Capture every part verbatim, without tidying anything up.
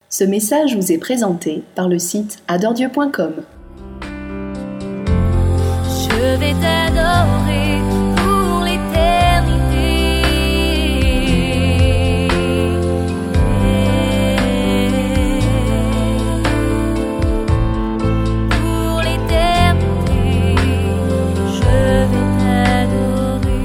Ce message vous est présenté par le site adore dieu point com. Je vais t'adorer pour l'éternité. Pour l'éternité, je vais t'adorer.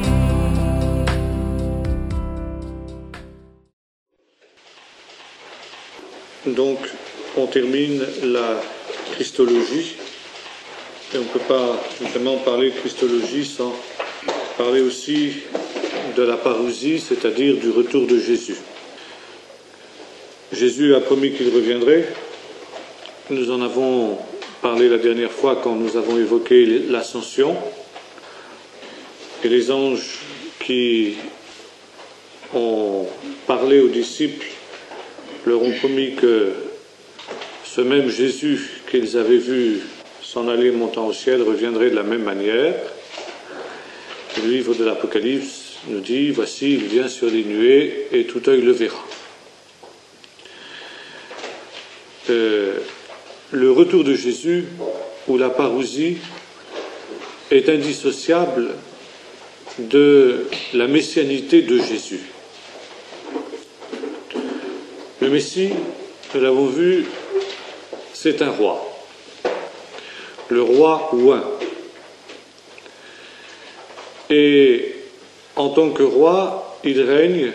Donc, on termine la Christologie. Et on ne peut pas vraiment parler de Christologie sans parler aussi de la parousie, c'est-à-dire du retour de Jésus. Jésus a promis qu'il reviendrait. Nous en avons parlé la dernière fois quand nous avons évoqué l'ascension. Et les anges qui ont parlé aux disciples leur ont promis que ce même Jésus qu'ils avaient vu s'en aller montant au ciel reviendrait de la même manière. Le livre de l'Apocalypse nous dit, voici, il vient sur les nuées et tout œil le verra. Euh, le retour de Jésus, ou la parousie, est indissociable de la messianité de Jésus. Le Messie, nous l'avons vu, c'est un roi. Le roi oint. Et en tant que roi, il règne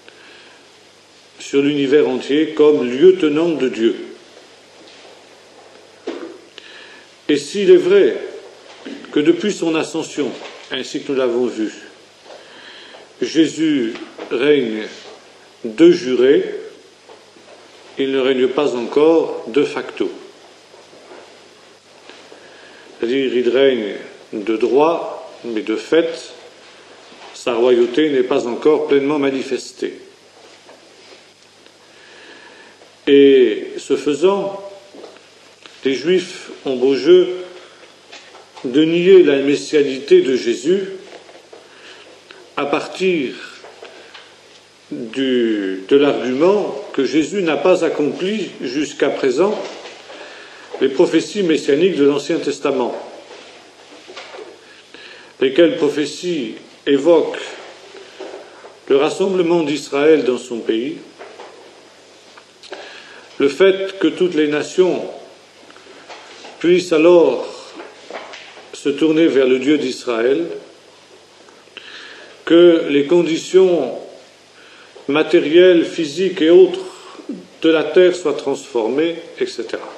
sur l'univers entier comme lieutenant de Dieu. Et s'il est vrai que depuis son ascension, ainsi que nous l'avons vu, Jésus règne de juré, il ne règne pas encore de facto. C'est-à-dire, il règne de droit, mais de fait, sa royauté n'est pas encore pleinement manifestée. Et ce faisant, les Juifs ont beau jeu de nier la messianité de Jésus à partir du, de l'argument que Jésus n'a pas accompli jusqu'à présent les prophéties messianiques de l'Ancien Testament, lesquelles prophéties évoquent le rassemblement d'Israël dans son pays, le fait que toutes les nations puissent alors se tourner vers le Dieu d'Israël, que les conditions matérielles, physiques et autres de la terre soient transformées, et cetera.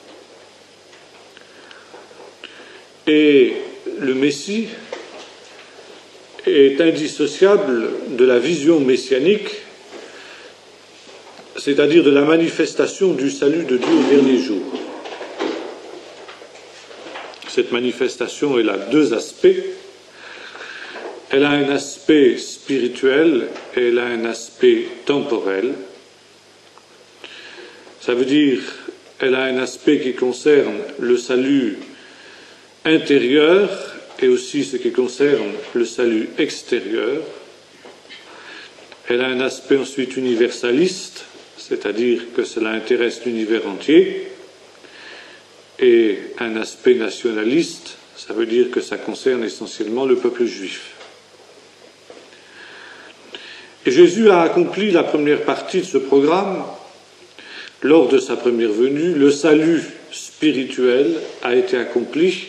Et le Messie est indissociable de la vision messianique, c'est-à-dire de la manifestation du salut de Dieu au dernier jour. Cette manifestation, elle a deux aspects. Elle a un aspect spirituel et elle a un aspect temporel. Ça veut dire, elle a un aspect qui concerne le salut intérieur et aussi ce qui concerne le salut extérieur. Elle a un aspect ensuite universaliste, c'est-à-dire que cela intéresse l'univers entier, et un aspect nationaliste, ça veut dire que ça concerne essentiellement le peuple juif. Et Jésus a accompli la première partie de ce programme lors de sa première venue. Le salut spirituel a été accompli,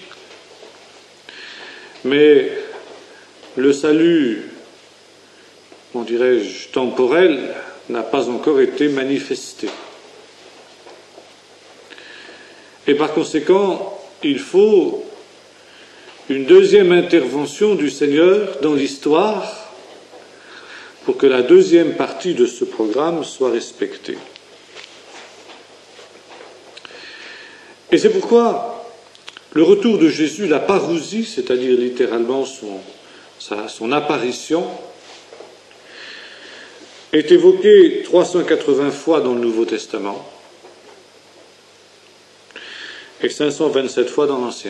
mais le salut, comment dirais-je, temporel, n'a pas encore été manifesté. Et par conséquent, il faut une deuxième intervention du Seigneur dans l'histoire pour que la deuxième partie de ce programme soit respectée. Et c'est pourquoi le retour de Jésus, la parousie, c'est-à-dire littéralement son, sa, son apparition, est évoqué trois cent quatre-vingts fois dans le Nouveau Testament et cinq cent vingt-sept fois dans l'Ancien.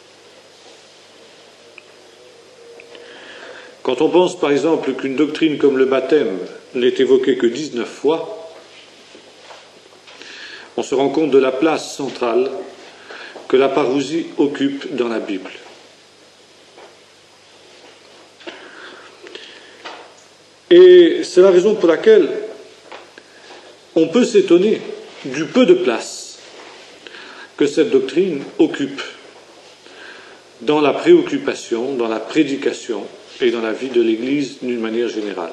Quand on pense par exemple qu'une doctrine comme le baptême n'est évoquée que dix-neuf fois, on se rend compte de la place centrale que la parousie occupe dans la Bible. Et c'est la raison pour laquelle on peut s'étonner du peu de place que cette doctrine occupe dans la préoccupation, dans la prédication et dans la vie de l'Église d'une manière générale.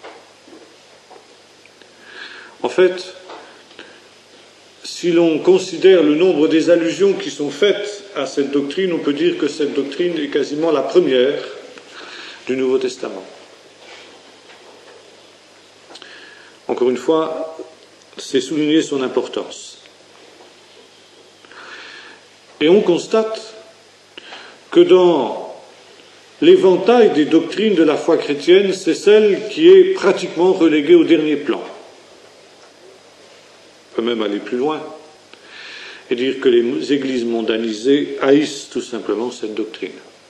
En fait, si l'on considère le nombre des allusions qui sont faites à cette doctrine, on peut dire que cette doctrine est quasiment la première du Nouveau Testament. Encore une fois, c'est souligner son importance. Et on constate que dans l'éventail des doctrines de la foi chrétienne, c'est celle qui est pratiquement reléguée au dernier plan. On peut même aller plus loin et dire que les églises mondanisées haïssent tout simplement cette doctrine.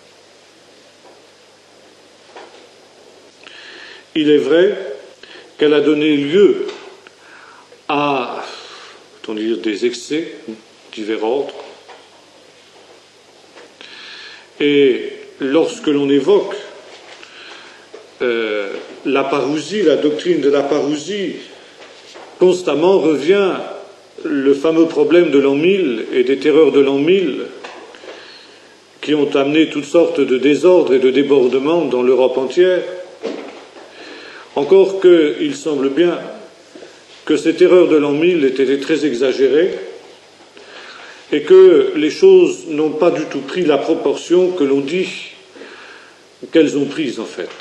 Il est vrai qu'elle a donné lieu à, peut-on dire, des excès de divers ordres. Et lorsque l'on évoque euh, la parousie, la doctrine de la parousie, constamment revient le fameux problème de l'an mille et des terreurs de l'an mille qui ont amené toutes sortes de désordres et de débordements dans l'Europe entière. Encore qu'il semble bien que ces terreurs de l'an mille étaient très exagérées et que les choses n'ont pas du tout pris la proportion que l'on dit qu'elles ont prise en fait.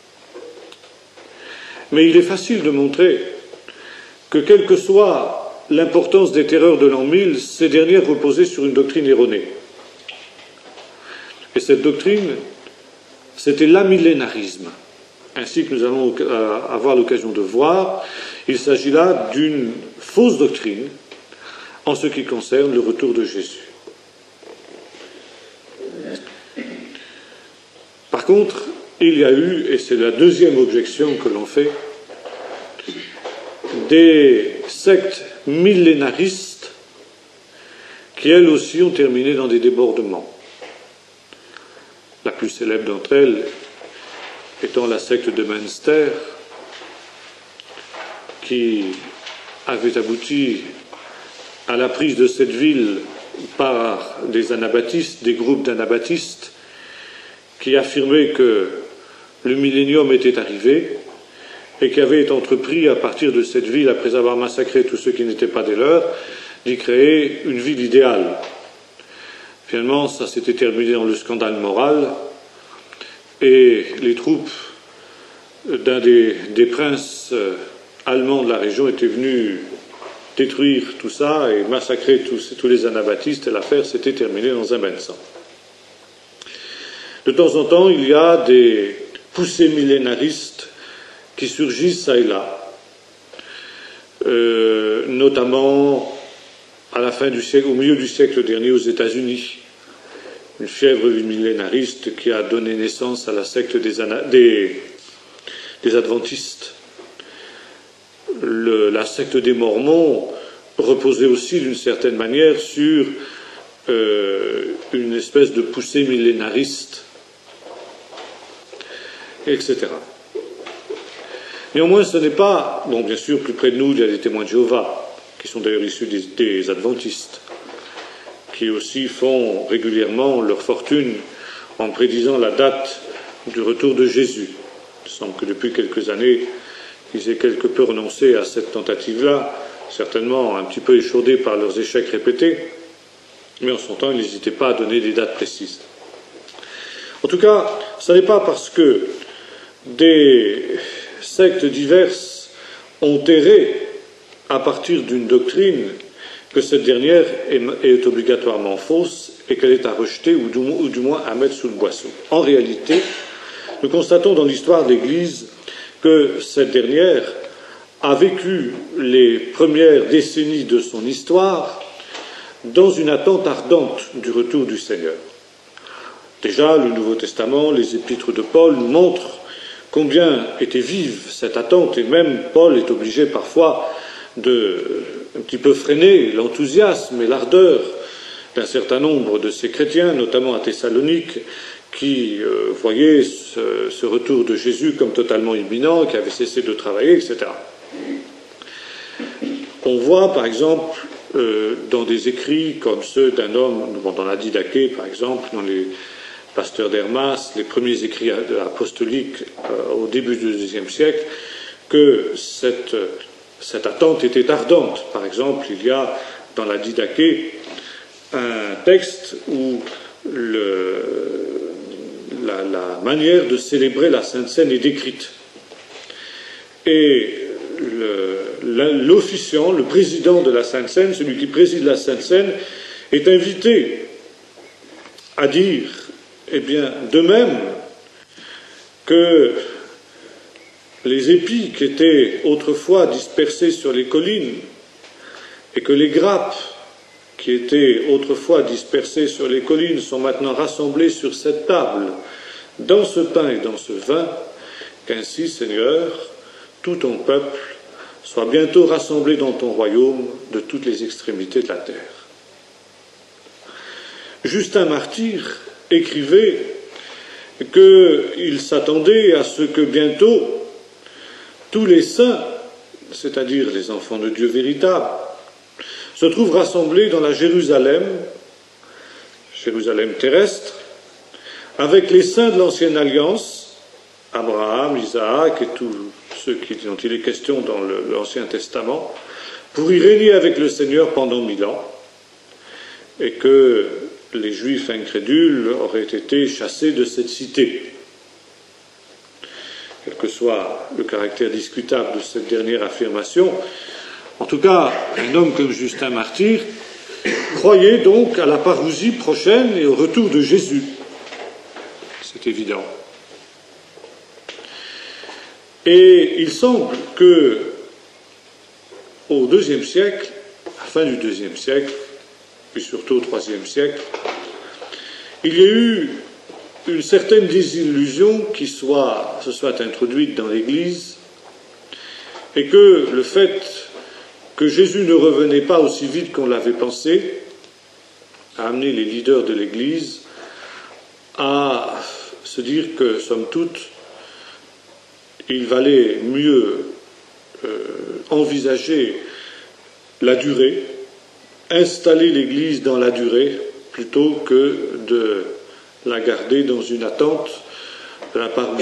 Mais il est facile de montrer que quelle que soit l'importance des terreurs de l'an mille, ces dernières reposaient sur une doctrine erronée. Et cette doctrine, c'était l'amillénarisme. Ainsi que nous allons avoir l'occasion de voir, il s'agit là d'une fausse doctrine en ce qui concerne le retour de Jésus. Par contre, il y a eu, et c'est la deuxième objection que l'on fait, des sectes millénaristes qui, elles aussi, ont terminé dans des débordements. La plus célèbre d'entre elles étant la secte de Münster, qui avait abouti à la prise de cette ville par des anabaptistes, des groupes d'anabaptistes, qui affirmaient que le millénium était arrivé et qui avait entrepris à partir de cette ville, après avoir massacré tous ceux qui n'étaient pas des leurs, d'y créer une ville idéale. Finalement, ça s'était terminé dans le scandale moral, et les troupes d'un des, des princes allemands de la région étaient venus détruire tout ça et massacrer tous, tous les anabaptistes, et l'affaire s'était terminée dans un bain de sang. De temps en temps, il y a des poussées millénaristes qui surgissent ça et là, euh, notamment à la fin du siècle, au milieu du siècle dernier aux États-Unis. Une fièvre millénariste qui a donné naissance à la secte des, des, des adventistes. Le, la secte des Mormons reposait aussi d'une certaine manière sur euh, une espèce de poussée millénariste, et cetera. Néanmoins, ce n'est pas... Bon, bien sûr, plus près de nous, il y a des témoins de Jéhovah, qui sont d'ailleurs issus des, des adventistes, qui aussi font régulièrement leur fortune en prédisant la date du retour de Jésus. Il semble que depuis quelques années, ils aient quelque peu renoncé à cette tentative-là, certainement un petit peu échaudés par leurs échecs répétés, mais en son temps, ils n'hésitaient pas à donner des dates précises. En tout cas, ce n'est pas parce que des sectes diverses ont erré à partir d'une doctrine que cette dernière est, est obligatoirement fausse et qu'elle est à rejeter ou du, ou du moins à mettre sous le boisseau. En réalité, nous constatons dans l'histoire de l'Église que cette dernière a vécu les premières décennies de son histoire dans une attente ardente du retour du Seigneur. Déjà, le Nouveau Testament, les épîtres de Paul nous montrent combien était vive cette attente, et même Paul est obligé parfois de un petit peu freiné l'enthousiasme et l'ardeur d'un certain nombre de ces chrétiens, notamment à Thessalonique, qui euh, voyaient ce, ce retour de Jésus comme totalement imminent, qui avaient cessé de travailler, et cetera. On voit, par exemple, euh, dans des écrits comme ceux d'un homme, dans la Didaché, par exemple, dans les pasteurs d'Hermas, les premiers écrits apostoliques euh, au début du deuxième siècle, que cette, cette attente était ardente. Par exemple, il y a dans la Didaché un texte où le, la, la manière de célébrer la Sainte Seine est décrite. Et l'officiant, le, le président de la Sainte Seine, celui qui préside la Sainte Seine, est invité à dire, eh bien, de même que les épis qui étaient autrefois dispersés sur les collines et que les grappes qui étaient autrefois dispersées sur les collines sont maintenant rassemblées sur cette table, dans ce pain et dans ce vin, qu'ainsi, Seigneur, tout ton peuple soit bientôt rassemblé dans ton royaume de toutes les extrémités de la terre. Justin martyr écrivait qu'il s'attendait à ce que bientôt tous les saints, c'est-à-dire les enfants de Dieu véritables, se trouvent rassemblés dans la Jérusalem, Jérusalem terrestre, avec les saints de l'Ancienne Alliance, Abraham, Isaac et tous ceux dont il est question dans l'Ancien Testament, pour y régner avec le Seigneur pendant mille ans, et que les Juifs incrédules auraient été chassés de cette cité. Quel que soit le caractère discutable de cette dernière affirmation, en tout cas, un homme comme Justin martyr croyait donc à la parousie prochaine et au retour de Jésus. C'est évident. Et il semble que, au deuxième siècle, à la fin du deuxième siècle, puis surtout au troisième siècle, il y a eu une certaine désillusion qui soit, se soit introduite dans l'Église, et que le fait que Jésus ne revenait pas aussi vite qu'on l'avait pensé a amené les leaders de l'Église à se dire que, somme toute, il valait mieux euh, envisager la durée, installer l'Église dans la durée, plutôt que de la garder dans une attente de la parousie.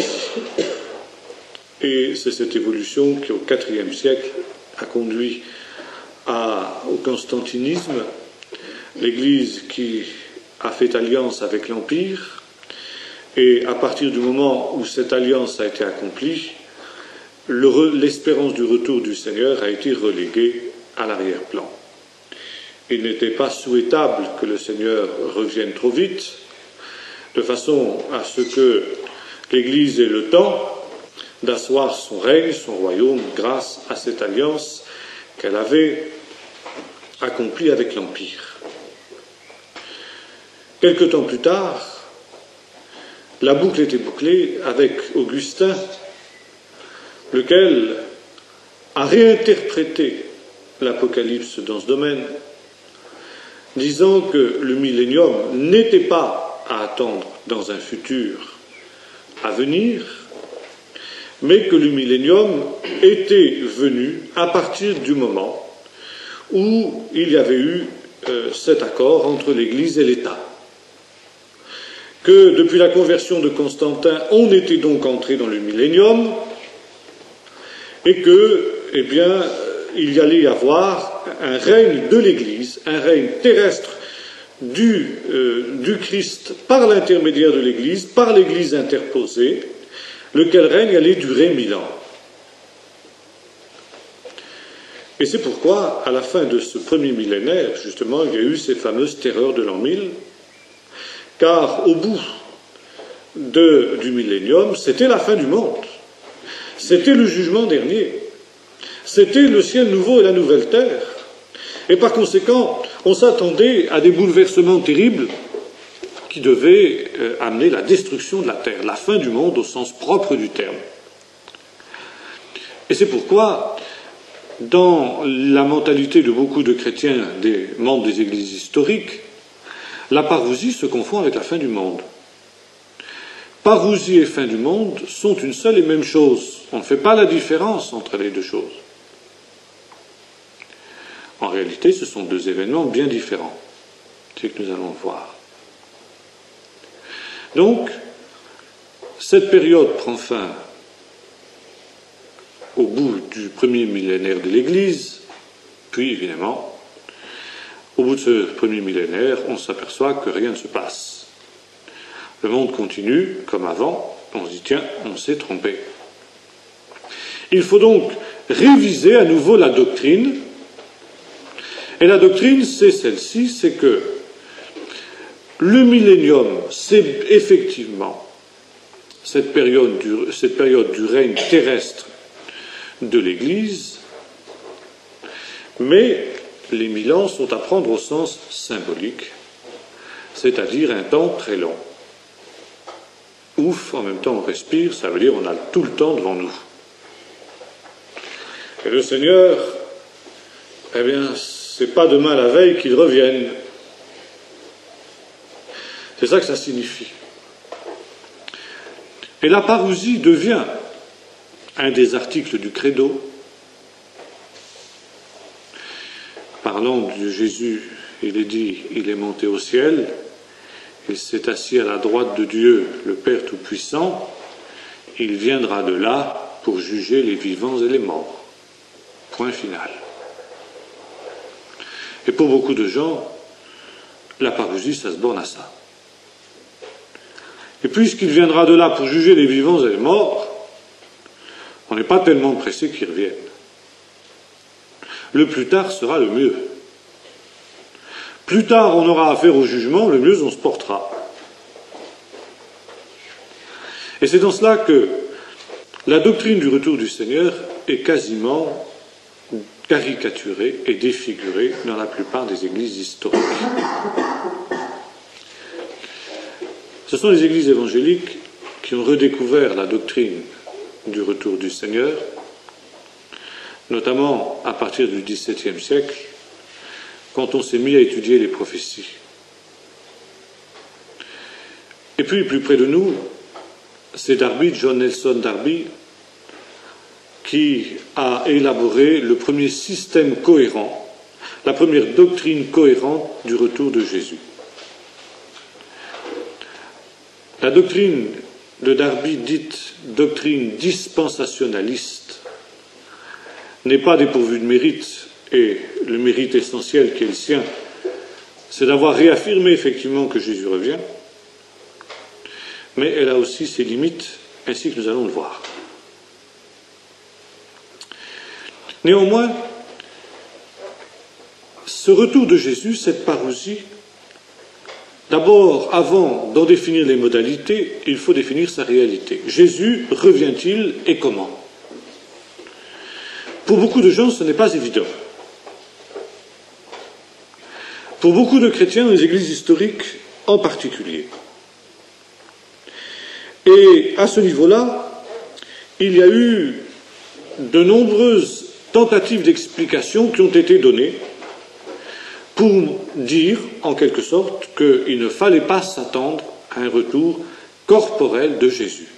Et c'est cette évolution qui, au quatrième siècle, a conduit à, au constantinisme, l'Église qui a fait alliance avec l'Empire, et à partir du moment où cette alliance a été accomplie, le, l'espérance du retour du Seigneur a été reléguée à l'arrière-plan. Il n'était pas souhaitable que le Seigneur revienne trop vite, de façon à ce que l'Église ait le temps d'asseoir son règne, son royaume, grâce à cette alliance qu'elle avait accomplie avec l'Empire. Quelque temps plus tard, la boucle était bouclée avec Augustin, lequel a réinterprété l'Apocalypse dans ce domaine, disant que le millénium n'était pas à attendre dans un futur à venir, mais que le millénium était venu à partir du moment où il y avait eu euh, cet accord entre l'Église et l'État. Que depuis la conversion de Constantin, on était donc entré dans le millénium, et que, eh bien, il y allait y avoir un règne de l'Église, un règne terrestre du, euh, du Christ par l'intermédiaire de l'Église, par l'Église interposée, lequel règne allait durer mille ans. Et c'est pourquoi, à la fin de ce premier millénaire, justement, il y a eu ces fameuses terreurs de l'an mille, car au bout de, du millénium, c'était la fin du monde. C'était le jugement dernier. C'était le ciel nouveau et la nouvelle terre. Et par conséquent, on s'attendait à des bouleversements terribles qui devaient euh, amener la destruction de la terre, la fin du monde au sens propre du terme. Et c'est pourquoi dans la mentalité de beaucoup de chrétiens, des membres des églises historiques, la parousie se confond avec la fin du monde. Parousie et fin du monde sont une seule et même chose. On ne fait pas la différence entre les deux choses. En réalité, ce sont deux événements bien différents. C'est ce que nous allons voir. Donc, cette période prend fin au bout du premier millénaire de l'Église, puis évidemment, au bout de ce premier millénaire, on s'aperçoit que rien ne se passe. Le monde continue comme avant, on se dit tiens, on s'est trompé. Il faut donc réviser à nouveau la doctrine, et la doctrine c'est celle-ci, c'est que le millénium, c'est effectivement cette période du, cette période du règne terrestre de l'Église, mais les mille ans sont à prendre au sens symbolique, c'est-à-dire un temps très long. Ouf, en même temps on respire, ça veut dire on a tout le temps devant nous. Et le Seigneur, eh bien, c'est pas demain la veille qu'il revienne. C'est ça que ça signifie. Et la parousie devient un des articles du credo. Parlant de Jésus, il est dit, il est monté au ciel, il s'est assis à la droite de Dieu, le Père Tout-Puissant, il viendra de là pour juger les vivants et les morts. Point final. Et pour beaucoup de gens, la parousie, ça se borne à ça. Et puisqu'il viendra de là pour juger les vivants et les morts, on n'est pas tellement pressé qu'il revienne. Le plus tard sera le mieux. Plus tard on aura affaire au jugement, le mieux on se portera. Et c'est dans cela que la doctrine du retour du Seigneur est quasiment caricaturée et défigurée dans la plupart des églises historiques. Ce sont les églises évangéliques qui ont redécouvert la doctrine du retour du Seigneur, notamment à partir du dix-septième siècle, quand on s'est mis à étudier les prophéties. Et puis, plus près de nous, c'est Darby, John Nelson Darby, qui a élaboré le premier système cohérent, la première doctrine cohérente du retour de Jésus. La doctrine de Darby, dite doctrine dispensationaliste, n'est pas dépourvue de mérite, et le mérite essentiel qui est le sien, c'est d'avoir réaffirmé effectivement que Jésus revient, mais elle a aussi ses limites, ainsi que nous allons le voir. Néanmoins, ce retour de Jésus, cette parousie, d'abord, avant d'en définir les modalités, il faut définir sa réalité. Jésus revient-il et comment? Pour beaucoup de gens, ce n'est pas évident. Pour beaucoup de chrétiens, dans les églises historiques en particulier. Et à ce niveau-là, il y a eu de nombreuses tentatives d'explication qui ont été données pour dire, en quelque sorte, qu'il ne fallait pas s'attendre à un retour corporel de Jésus.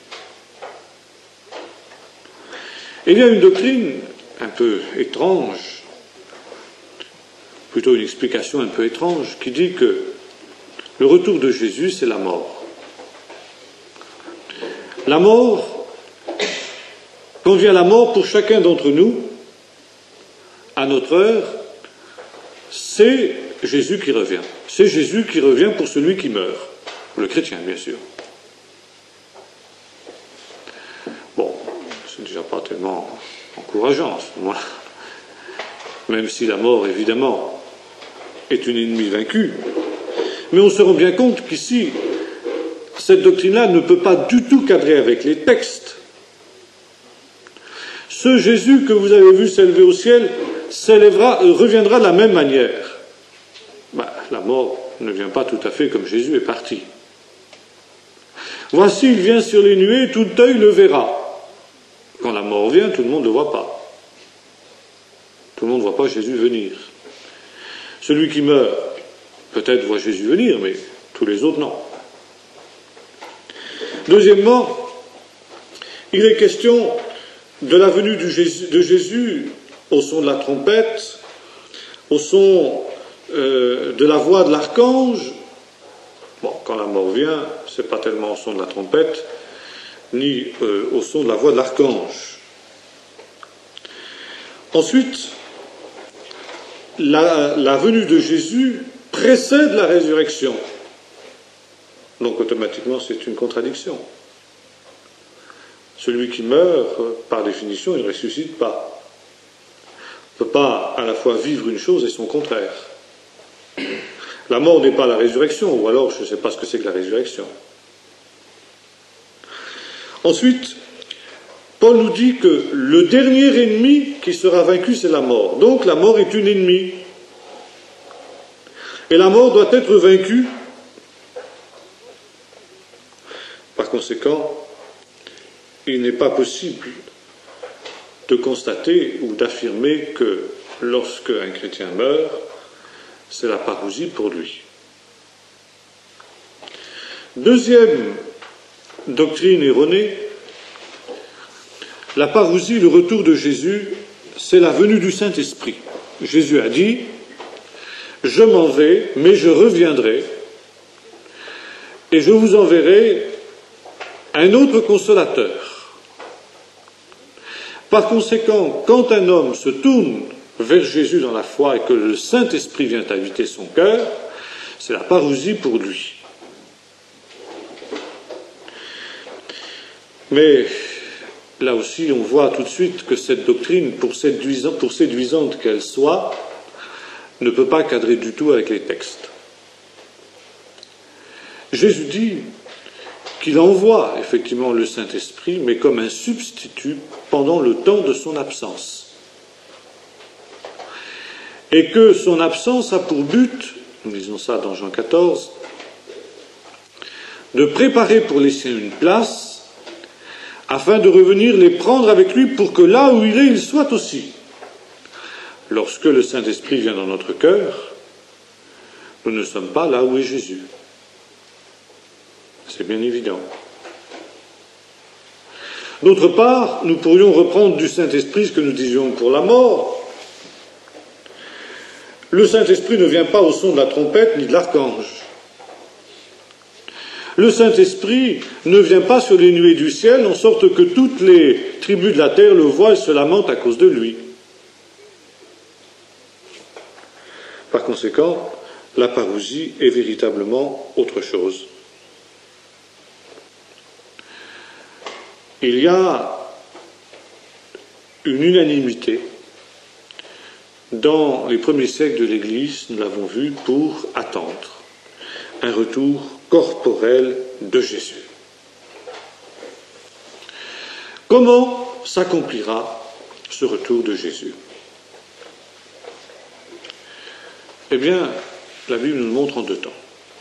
Il y a une doctrine un peu étrange, plutôt une explication un peu étrange, qui dit que le retour de Jésus, c'est la mort. La mort, quand vient la mort pour chacun d'entre nous, à notre heure, c'est Jésus qui revient. C'est Jésus qui revient pour celui qui meurt. Le chrétien, bien sûr. Bon, c'est déjà pas tellement encourageant, à ce moment-là. Même si la mort, évidemment, est une ennemie vaincue. Mais on se rend bien compte qu'ici, cette doctrine-là ne peut pas du tout cadrer avec les textes. Ce Jésus que vous avez vu s'élever au ciel s'élèvera, reviendra de la même manière. Ben, la mort ne vient pas tout à fait comme Jésus est parti. Voici, il vient sur les nuées, tout œil le verra. Quand la mort vient, tout le monde ne le voit pas. Tout le monde ne voit pas Jésus venir. Celui qui meurt, peut-être voit Jésus venir, mais tous les autres, non. Deuxièmement, il est question de la venue de Jésus, de Jésus au son de la trompette, au son euh, de la voix de l'archange. Bon, quand la mort vient, ce n'est pas tellement au son de la trompette, ni euh, au son de la voix de l'archange. Ensuite, la, la venue de Jésus précède la résurrection. Donc automatiquement, c'est une contradiction. Celui qui meurt, par définition, il ne ressuscite pas. On ne peut pas à la fois vivre une chose et son contraire. La mort n'est pas la résurrection, ou alors je ne sais pas ce que c'est que la résurrection. Ensuite, Paul nous dit que le dernier ennemi qui sera vaincu, c'est la mort. Donc la mort est une ennemie. Et la mort doit être vaincue. Par conséquent, il n'est pas possible de constater ou d'affirmer que lorsque un chrétien meurt, c'est la parousie pour lui. Deuxième doctrine erronée, la parousie, le retour de Jésus, c'est la venue du Saint-Esprit. Jésus a dit « Je m'en vais, mais je reviendrai, et je vous enverrai un autre consolateur. » Par conséquent, quand un homme se tourne vers Jésus dans la foi et que le Saint-Esprit vient habiter son cœur, c'est la parousie pour lui. Mais là aussi, on voit tout de suite que cette doctrine, pour séduisante, pour séduisante qu'elle soit, ne peut pas cadrer du tout avec les textes. Jésus dit qu'il envoie effectivement le Saint-Esprit, mais comme un substitut pendant le temps de son absence. Et que son absence a pour but, nous lisons ça dans Jean quatorze, de préparer pour les siens une place, afin de revenir les prendre avec lui pour que là où il est, il soit aussi. Lorsque le Saint-Esprit vient dans notre cœur, nous ne sommes pas là où est Jésus. C'est bien évident. D'autre part, nous pourrions reprendre du Saint-Esprit ce que nous disions pour la mort. Le Saint-Esprit ne vient pas au son de la trompette ni de l'archange. Le Saint-Esprit ne vient pas sur les nuées du ciel, en sorte que toutes les tribus de la terre le voient et se lamentent à cause de lui. Par conséquent, la parousie est véritablement autre chose. Il y a une unanimité dans les premiers siècles de l'Église, nous l'avons vu, pour attendre un retour corporel de Jésus. Comment s'accomplira ce retour de Jésus? Eh bien, la Bible nous le montre en deux temps.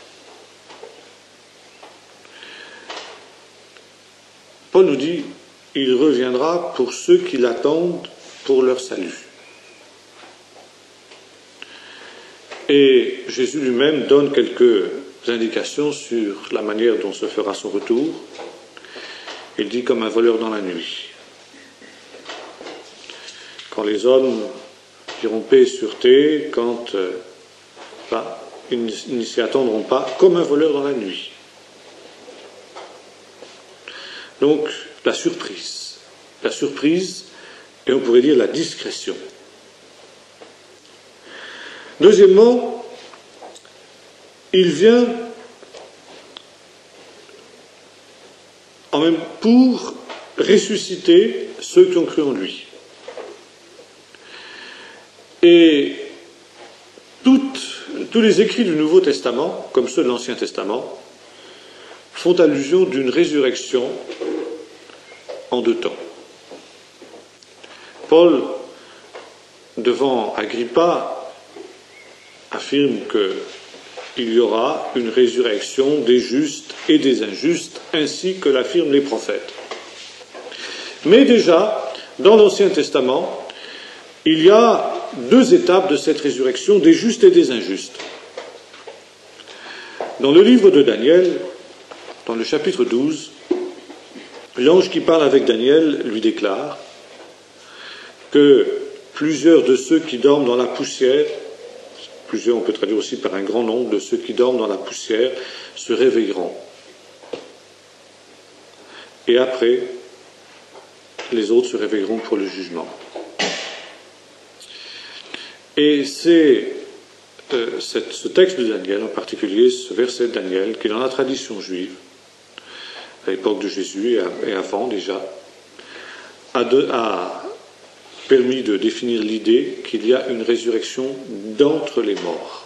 Paul nous dit, il reviendra pour ceux qui l'attendent pour leur salut. Et Jésus lui-même donne quelques indications sur la manière dont se fera son retour. Il dit comme un voleur dans la nuit. Quand les hommes diront paix et sûreté, quand euh, ben, ils ne s'y attendront pas, comme un voleur dans la nuit. Donc, la surprise. La surprise, et on pourrait dire la discrétion. Deuxièmement, il vient en même pour ressusciter ceux qui ont cru en lui. Et toutes, tous les écrits du Nouveau Testament, comme ceux de l'Ancien Testament, font allusion d'une résurrection en deux temps. Paul, devant Agrippa, affirme qu'il y aura une résurrection des justes et des injustes, ainsi que l'affirment les prophètes. Mais déjà, dans l'Ancien Testament, il y a deux étapes de cette résurrection, des justes et des injustes. Dans le livre de Daniel, dans le chapitre douze, l'ange qui parle avec Daniel lui déclare que plusieurs de ceux qui dorment dans la poussière, plusieurs on peut traduire aussi par un grand nombre de ceux qui dorment dans la poussière, se réveilleront. Et après, les autres se réveilleront pour le jugement. Et c'est euh, cette, ce texte de Daniel, en particulier ce verset de Daniel, qui est dans la tradition juive, à l'époque de Jésus et, à, et avant déjà, a, de, a permis de définir l'idée qu'il y a une résurrection d'entre les morts.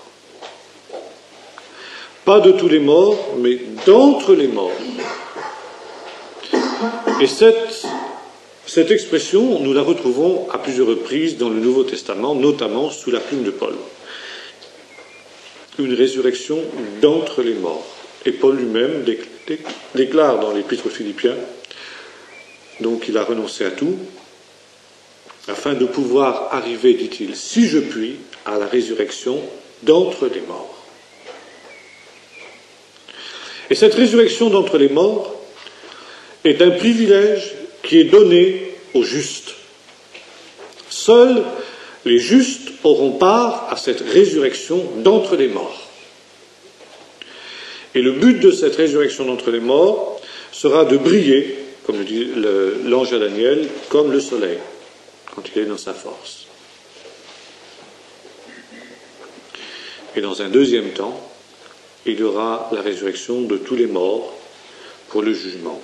Pas de tous les morts, mais d'entre les morts. Et cette, cette expression, nous la retrouvons à plusieurs reprises dans le Nouveau Testament, notamment sous la plume de Paul. Une résurrection d'entre les morts. Et Paul lui-même déclare dans l'Épître aux Philippiens, donc il a renoncé à tout, afin de pouvoir arriver, dit-il, si je puis, à la résurrection d'entre les morts. Et cette résurrection d'entre les morts est un privilège qui est donné aux justes. Seuls les justes auront part à cette résurrection d'entre les morts. Et le but de cette résurrection d'entre les morts sera de briller, comme le dit le, l'ange à Daniel, comme le soleil, quand il est dans sa force. Et dans un deuxième temps, il y aura la résurrection de tous les morts pour le jugement.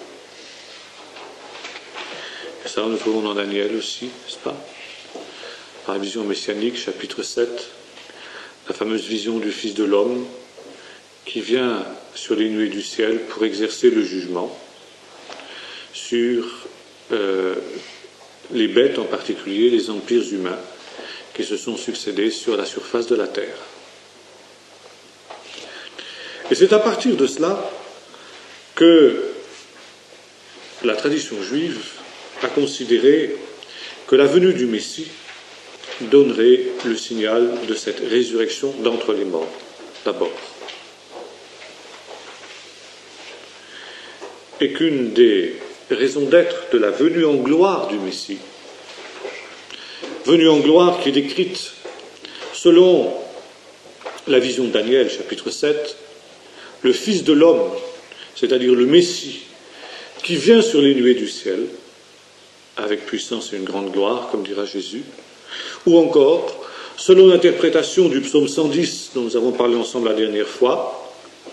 Et ça, nous trouvons dans Daniel aussi, n'est-ce pas? Par la vision messianique, chapitre sept, la fameuse vision du Fils de l'homme qui vient sur les nuées du ciel pour exercer le jugement sur euh, les bêtes, en particulier les empires humains qui se sont succédés sur la surface de la terre. Et c'est à partir de cela que la tradition juive a considéré que la venue du Messie donnerait le signal de cette résurrection d'entre les morts, d'abord. Et qu'une des raisons d'être de la venue en gloire du Messie, venue en gloire qui est décrite selon la vision de Daniel, chapitre sept, le Fils de l'homme, c'est-à-dire le Messie, qui vient sur les nuées du ciel, avec puissance et une grande gloire, comme dira Jésus, ou encore, selon l'interprétation du psaume cent dix, dont nous avons parlé ensemble la dernière fois,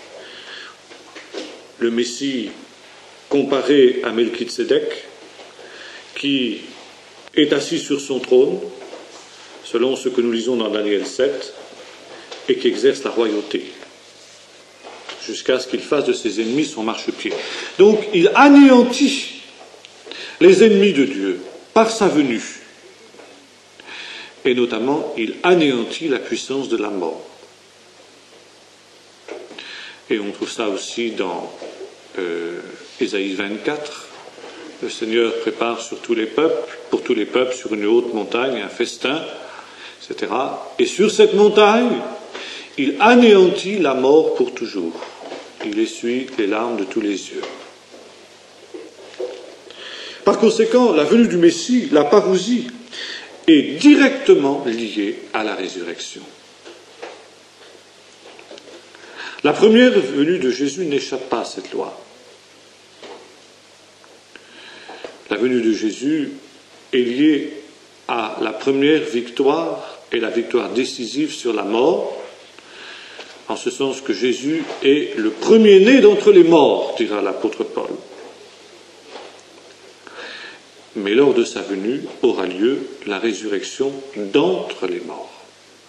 le Messie comparé à Melchizedek, qui est assis sur son trône, selon ce que nous lisons dans Daniel sept, et qui exerce la royauté, jusqu'à ce qu'il fasse de ses ennemis son marchepied. Donc, il anéantit les ennemis de Dieu par sa venue. Et notamment, il anéantit la puissance de la mort. Et on trouve ça aussi dans euh, Ésaïe vingt-quatre. Le Seigneur prépare sur tous les peuples, pour tous les peuples, sur une haute montagne, un festin, et cetera. Et sur cette montagne, il anéantit la mort pour toujours. Il essuie les larmes de tous les yeux. Par conséquent, la venue du Messie, la parousie, est directement liée à la résurrection. La première venue de Jésus n'échappe pas à cette loi. La venue de Jésus est liée à la première victoire et la victoire décisive sur la mort, en ce sens que Jésus est le premier-né d'entre les morts, dira l'apôtre Paul. Mais lors de sa venue aura lieu la résurrection d'entre les morts.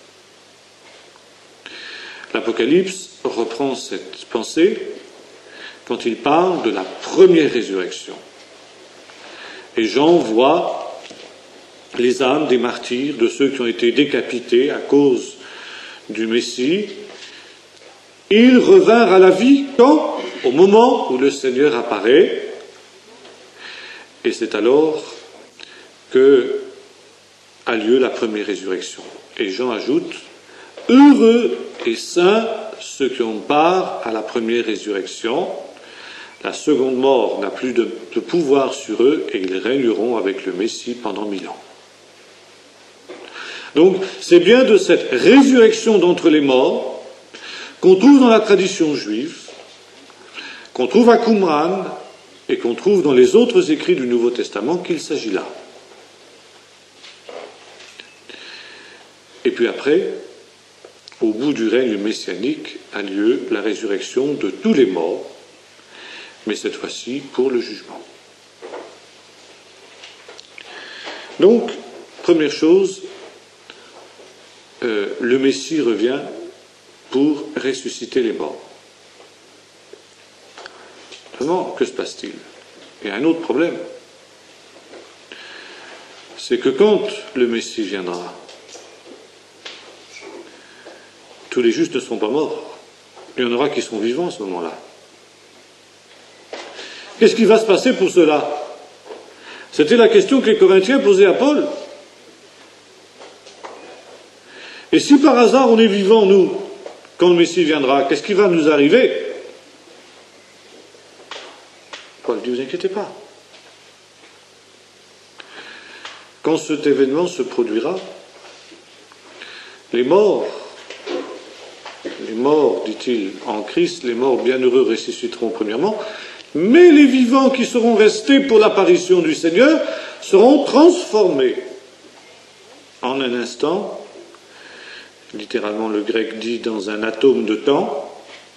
L'Apocalypse reprend cette pensée quand il parle de la première résurrection. Et Jean voit les âmes des martyrs, de ceux qui ont été décapités à cause du Messie. Ils revinrent à la vie quand? Au moment où le Seigneur apparaît. Et c'est alors que a lieu la première résurrection. Et Jean ajoute, « Heureux et saints ceux qui ont part à la première résurrection. La seconde mort n'a plus de, de pouvoir sur eux et ils régneront avec le Messie pendant mille ans. » Donc, c'est bien de cette résurrection d'entre les morts qu'on trouve dans la tradition juive, qu'on trouve à Qumran et qu'on trouve dans les autres écrits du Nouveau Testament qu'il s'agit là. Et puis après, au bout du règne messianique, a lieu la résurrection de tous les morts, mais cette fois-ci pour le jugement. Donc, première chose, euh, le Messie revient pour ressusciter les morts. Vraiment, que se passe-t-il? Il y a un autre problème. C'est que quand le Messie viendra, tous les justes ne seront pas morts. Il y en aura qui sont vivants à ce moment-là. Qu'est-ce qui va se passer pour cela? C'était la question que les Corinthiens posaient à Paul. Et si par hasard on est vivant, nous, quand le Messie viendra, qu'est-ce qui va nous arriver? Paul dit, vous inquiétez pas. Quand cet événement se produira, les morts, les morts, dit-il, en Christ, les morts bienheureux ressusciteront premièrement, mais les vivants qui seront restés pour l'apparition du Seigneur seront transformés en un instant, littéralement le grec dit dans un atome de temps,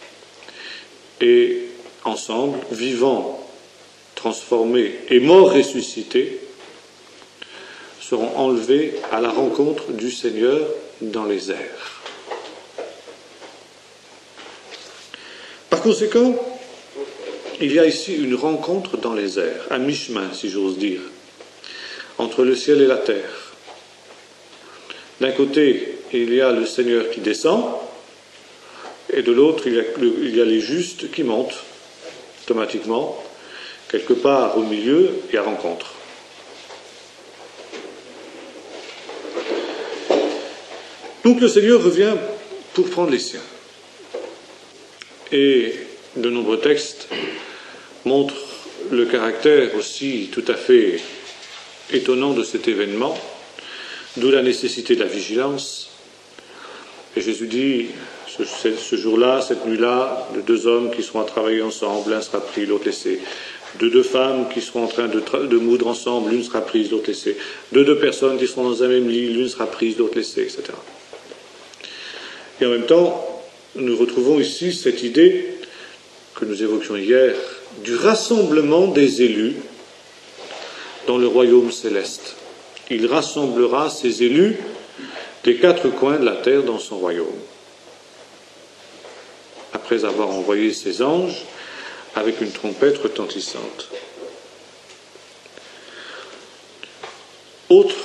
et ensemble, vivants, transformés et morts ressuscités, seront enlevés à la rencontre du Seigneur dans les airs. Par conséquent, il y a ici une rencontre dans les airs, à mi-chemin, si j'ose dire, entre le ciel et la terre. D'un côté, il y a le Seigneur qui descend, et de l'autre, il y a, il y a les justes qui montent automatiquement. Quelque part au milieu, il y a rencontre. Donc le Seigneur revient pour prendre les siens. Et de nombreux textes montrent le caractère aussi tout à fait étonnant de cet événement, d'où la nécessité de la vigilance. Et Jésus dit, ce, ce jour-là, cette nuit-là, de deux hommes qui seront à travailler ensemble, l'un sera pris, l'autre laissé. De deux femmes qui seront en train de, de moudre ensemble, l'une sera prise, l'autre laissée. De deux personnes qui seront dans un même lit, l'une sera prise, l'autre laissée, et cetera. Et en même temps, nous retrouvons ici cette idée que nous évoquions hier du rassemblement des élus dans le royaume céleste. Il rassemblera ses élus des quatre coins de la terre dans son royaume. Après avoir envoyé ses anges avec une trompette retentissante. Autre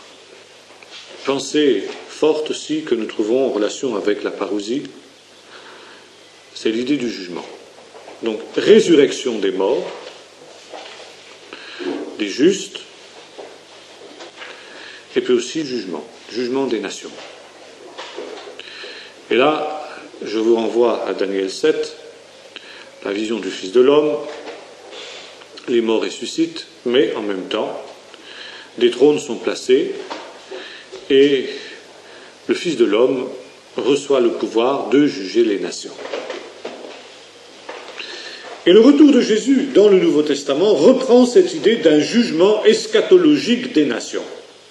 pensée forte aussi que nous trouvons en relation avec la parousie, c'est l'idée du jugement. Donc, résurrection des morts, des justes, et puis aussi jugement, jugement des nations. Et là, je vous renvoie à Daniel sept, la vision du Fils de l'homme, les morts ressuscitent, mais en même temps, des trônes sont placés, et le Fils de l'homme reçoit le pouvoir de juger les nations. Et le retour de Jésus dans le Nouveau Testament reprend cette idée d'un jugement eschatologique des nations.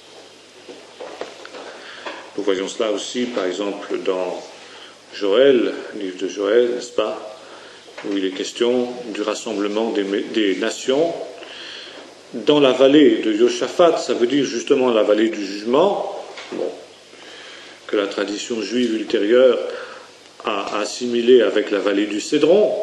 Nous voyons cela aussi, par exemple, dans Joël, le livre de Joël, n'est-ce pas, où il est question du rassemblement des, des nations dans la vallée de Yoshaphat, ça veut dire justement la vallée du jugement, bon, que la tradition juive ultérieure a assimilé avec la vallée du Cédron.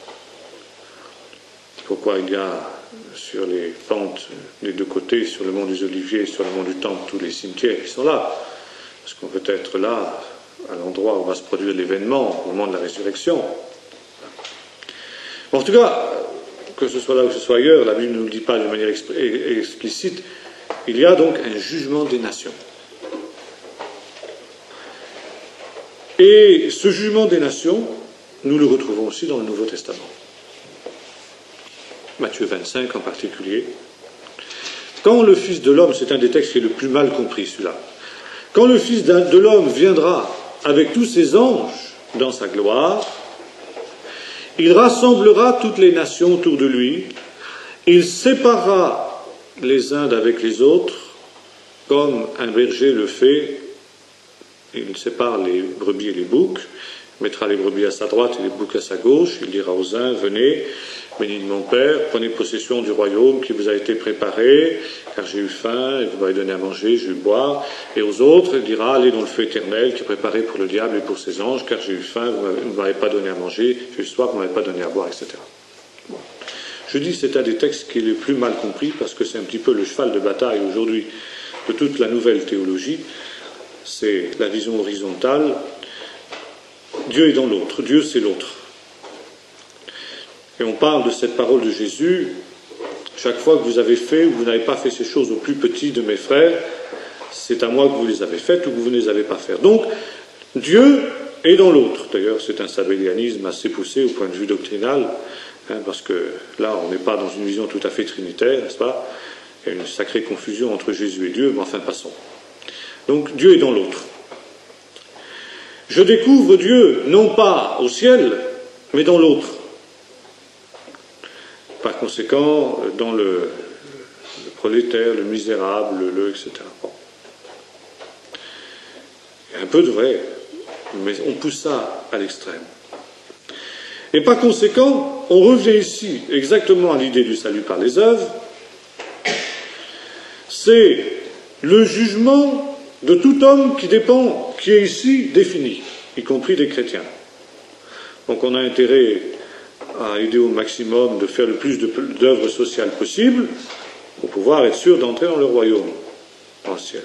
Pourquoi il y a sur les pentes des deux côtés, sur le mont des Oliviers et sur le mont du Temple, tous les cimetières qui sont là, parce qu'on peut être là à l'endroit où va se produire l'événement au moment de la résurrection. En tout cas, que ce soit là ou que ce soit ailleurs, la Bible ne nous le dit pas de manière explicite, Il y a donc un jugement des nations. Et ce jugement des nations, nous le retrouvons aussi dans le Nouveau Testament. Matthieu vingt-cinq en particulier. Quand le Fils de l'homme, c'est un des textes qui est le plus mal compris celui-là, quand le Fils de l'homme viendra avec tous ses anges dans sa gloire, il rassemblera toutes les nations autour de lui, il séparera les uns d'avec les autres, comme un berger le fait, il sépare les brebis et les boucs, mettra les brebis à sa droite et les boucs à sa gauche, il dira aux uns, venez, bénis de mon Père, prenez possession du royaume qui vous a été préparé, car j'ai eu faim, et vous m'avez donné à manger, j'ai eu boire. Et aux autres, il dira, allez dans le feu éternel qui est préparé pour le diable et pour ses anges, car j'ai eu faim, vous ne m'avez pas donné à manger, j'ai eu soif, vous ne m'avez pas donné à boire, et cetera. Bon. Je dis c'est un des textes qui est le plus mal compris, parce que c'est un petit peu le cheval de bataille aujourd'hui de toute la nouvelle théologie. C'est la vision horizontale. Dieu est dans l'autre, Dieu c'est l'autre. Et on parle de cette parole de Jésus, chaque fois que vous avez fait ou vous n'avez pas fait ces choses aux plus petits de mes frères, c'est à moi que vous les avez faites ou que vous ne les avez pas faites. Donc, Dieu est dans l'autre. D'ailleurs, c'est un sabellianisme assez poussé au point de vue doctrinal, hein, parce que là, on n'est pas dans une vision tout à fait trinitaire, n'est-ce pas? Il y a une sacrée confusion entre Jésus et Dieu, mais enfin, passons. Donc, Dieu est dans l'autre. Je découvre Dieu, non pas au ciel, mais dans l'autre. Par conséquent, dans le, le prolétaire, le misérable, le, le et cetera. Bon. Il y a un peu de vrai, mais on pousse ça à l'extrême. Et par conséquent, on revient ici exactement à l'idée du salut par les œuvres. C'est le jugement de tout homme qui dépend, qui est ici défini, y compris des chrétiens. Donc on a intérêt à aider au maximum de faire le plus d'œuvres sociales possible pour pouvoir être sûr d'entrer dans le royaume, dans le ciel.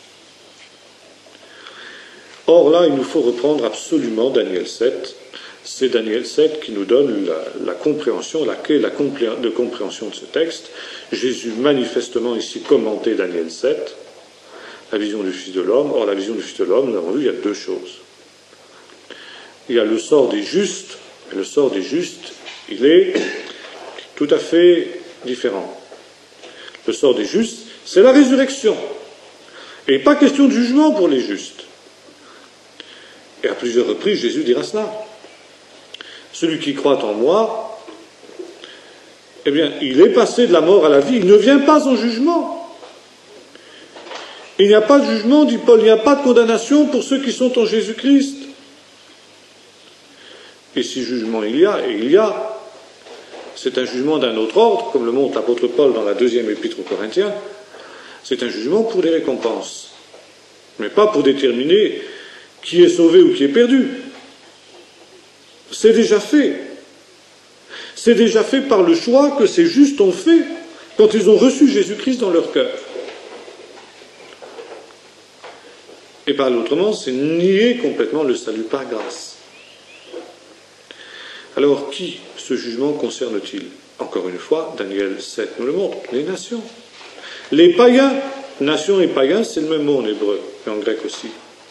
Or là, il nous faut reprendre absolument Daniel sept. C'est Daniel sept qui nous donne la, la compréhension, la clé la complé, de compréhension de ce texte. Jésus manifestement ici commentait Daniel sept, la vision du Fils de l'homme. Or, la vision du Fils de l'homme, nous avons vu, il y a deux choses. Il y a le sort des justes, et le sort des justes, il est tout à fait différent. Le sort des justes, c'est la résurrection. Et pas question de jugement pour les justes. Et à plusieurs reprises, Jésus dira cela. Celui qui croit en moi, eh bien, il est passé de la mort à la vie. Il ne vient pas en jugement. Il n'y a pas de jugement, dit Paul, il n'y a pas de condamnation pour ceux qui sont en Jésus-Christ. Et si jugement il y a, et il y a, c'est un jugement d'un autre ordre, comme le montre l'apôtre Paul dans la deuxième épître aux Corinthiens, c'est un jugement pour des récompenses, mais pas pour déterminer qui est sauvé ou qui est perdu. C'est déjà fait. C'est déjà fait par le choix que ces justes ont fait quand ils ont reçu Jésus-Christ dans leur cœur. Et par l'autrement, c'est nier complètement le salut par grâce. Alors, qui ce jugement concerne-t-il? Encore une fois, Daniel sept nous le montre, les nations. Les païens, nations et païens, c'est le même mot en hébreu, et en grec aussi.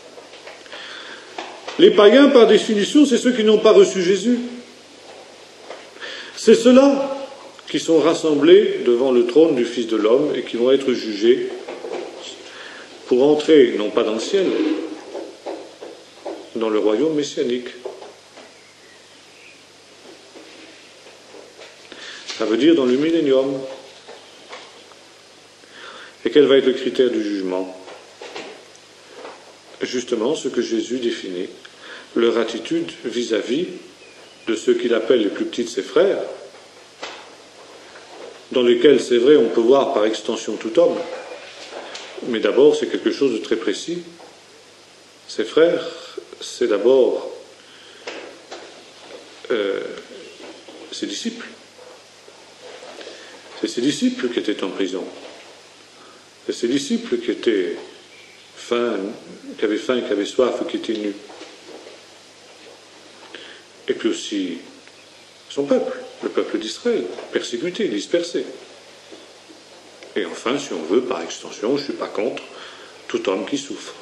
Les païens, par définition, c'est ceux qui n'ont pas reçu Jésus. C'est ceux-là qui sont rassemblés devant le trône du Fils de l'homme et qui vont être jugés pour entrer, non pas dans le ciel, dans le royaume messianique. Ça veut dire dans le millénium. Et quel va être le critère du jugement? Justement, ce que Jésus définit, leur attitude vis-à-vis de ceux qu'il appelle les plus petits de ses frères, dans lesquels, c'est vrai, on peut voir par extension tout homme, mais d'abord, c'est quelque chose de très précis. Ses frères, c'est d'abord euh, ses disciples. C'est ses disciples qui étaient en prison. C'est ses disciples qui étaient faim, qui avaient faim, qui avaient soif ou qui étaient nus. Et puis aussi son peuple, le peuple d'Israël, persécuté, dispersé. Et enfin, si on veut, par extension, je ne suis pas contre tout homme qui souffre.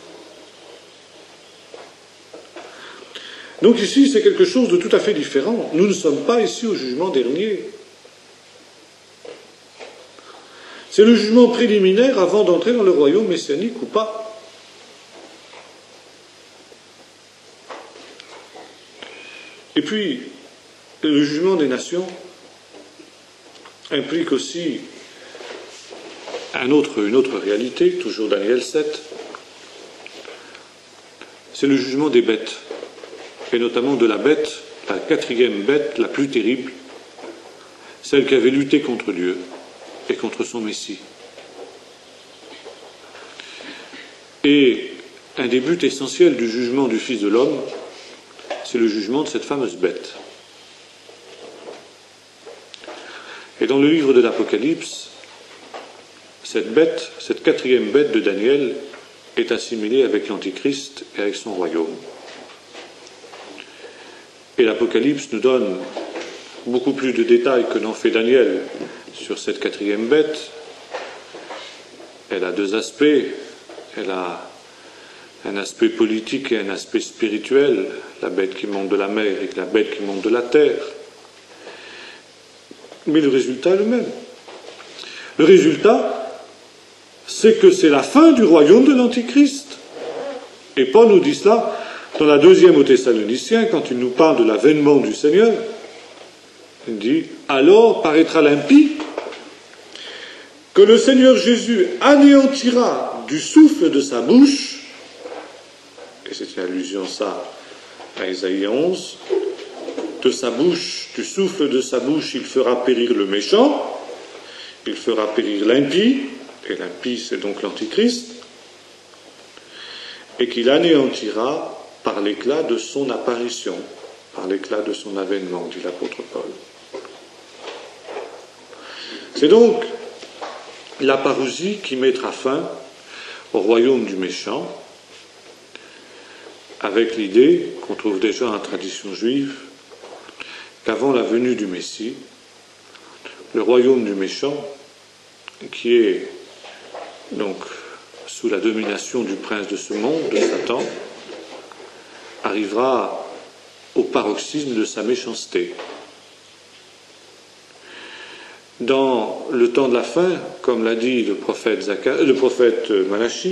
Donc ici, c'est quelque chose de tout à fait différent. Nous ne sommes pas ici au jugement dernier. C'est le jugement préliminaire avant d'entrer dans le royaume messianique ou pas. Et puis, le jugement des nations implique aussi un autre, une autre réalité, toujours Daniel sept, c'est le jugement des bêtes, et notamment de la bête, la quatrième bête, la plus terrible, celle qui avait lutté contre Dieu et contre son Messie. Et un des buts essentiels du jugement du Fils de l'homme, c'est le jugement de cette fameuse bête. Et dans le livre de l'Apocalypse, cette bête, cette quatrième bête de Daniel, est assimilée avec l'Antichrist et avec son royaume. Et l'Apocalypse nous donne beaucoup plus de détails que n'en fait Daniel sur cette quatrième bête. Elle a deux aspects. Elle a un aspect politique et un aspect spirituel, la bête qui monte de la mer et la bête qui monte de la terre. Mais le résultat est le même. Le résultat, c'est que c'est la fin du royaume de l'Antichrist. Et Paul nous dit cela dans la deuxième aux Thessaloniciens, quand il nous parle de l'avènement du Seigneur. Il dit « Alors paraîtra l'impie que le Seigneur Jésus anéantira du souffle de sa bouche » et c'est une allusion ça à Ésaïe onze, de sa bouche, du souffle de sa bouche, il fera périr le méchant, il fera périr l'impie, et l'impie c'est donc l'Antichrist, et qu'il anéantira par l'éclat de son apparition, par l'éclat de son avènement, dit l'apôtre Paul. C'est donc la parousie qui mettra fin au royaume du méchant, avec l'idée qu'on trouve déjà en tradition juive qu'avant la venue du Messie, le royaume du méchant, qui est donc sous la domination du prince de ce monde, de Satan, arrivera au paroxysme de sa méchanceté. Dans le temps de la fin, comme l'a dit le prophète, Zacha- le prophète Malachi,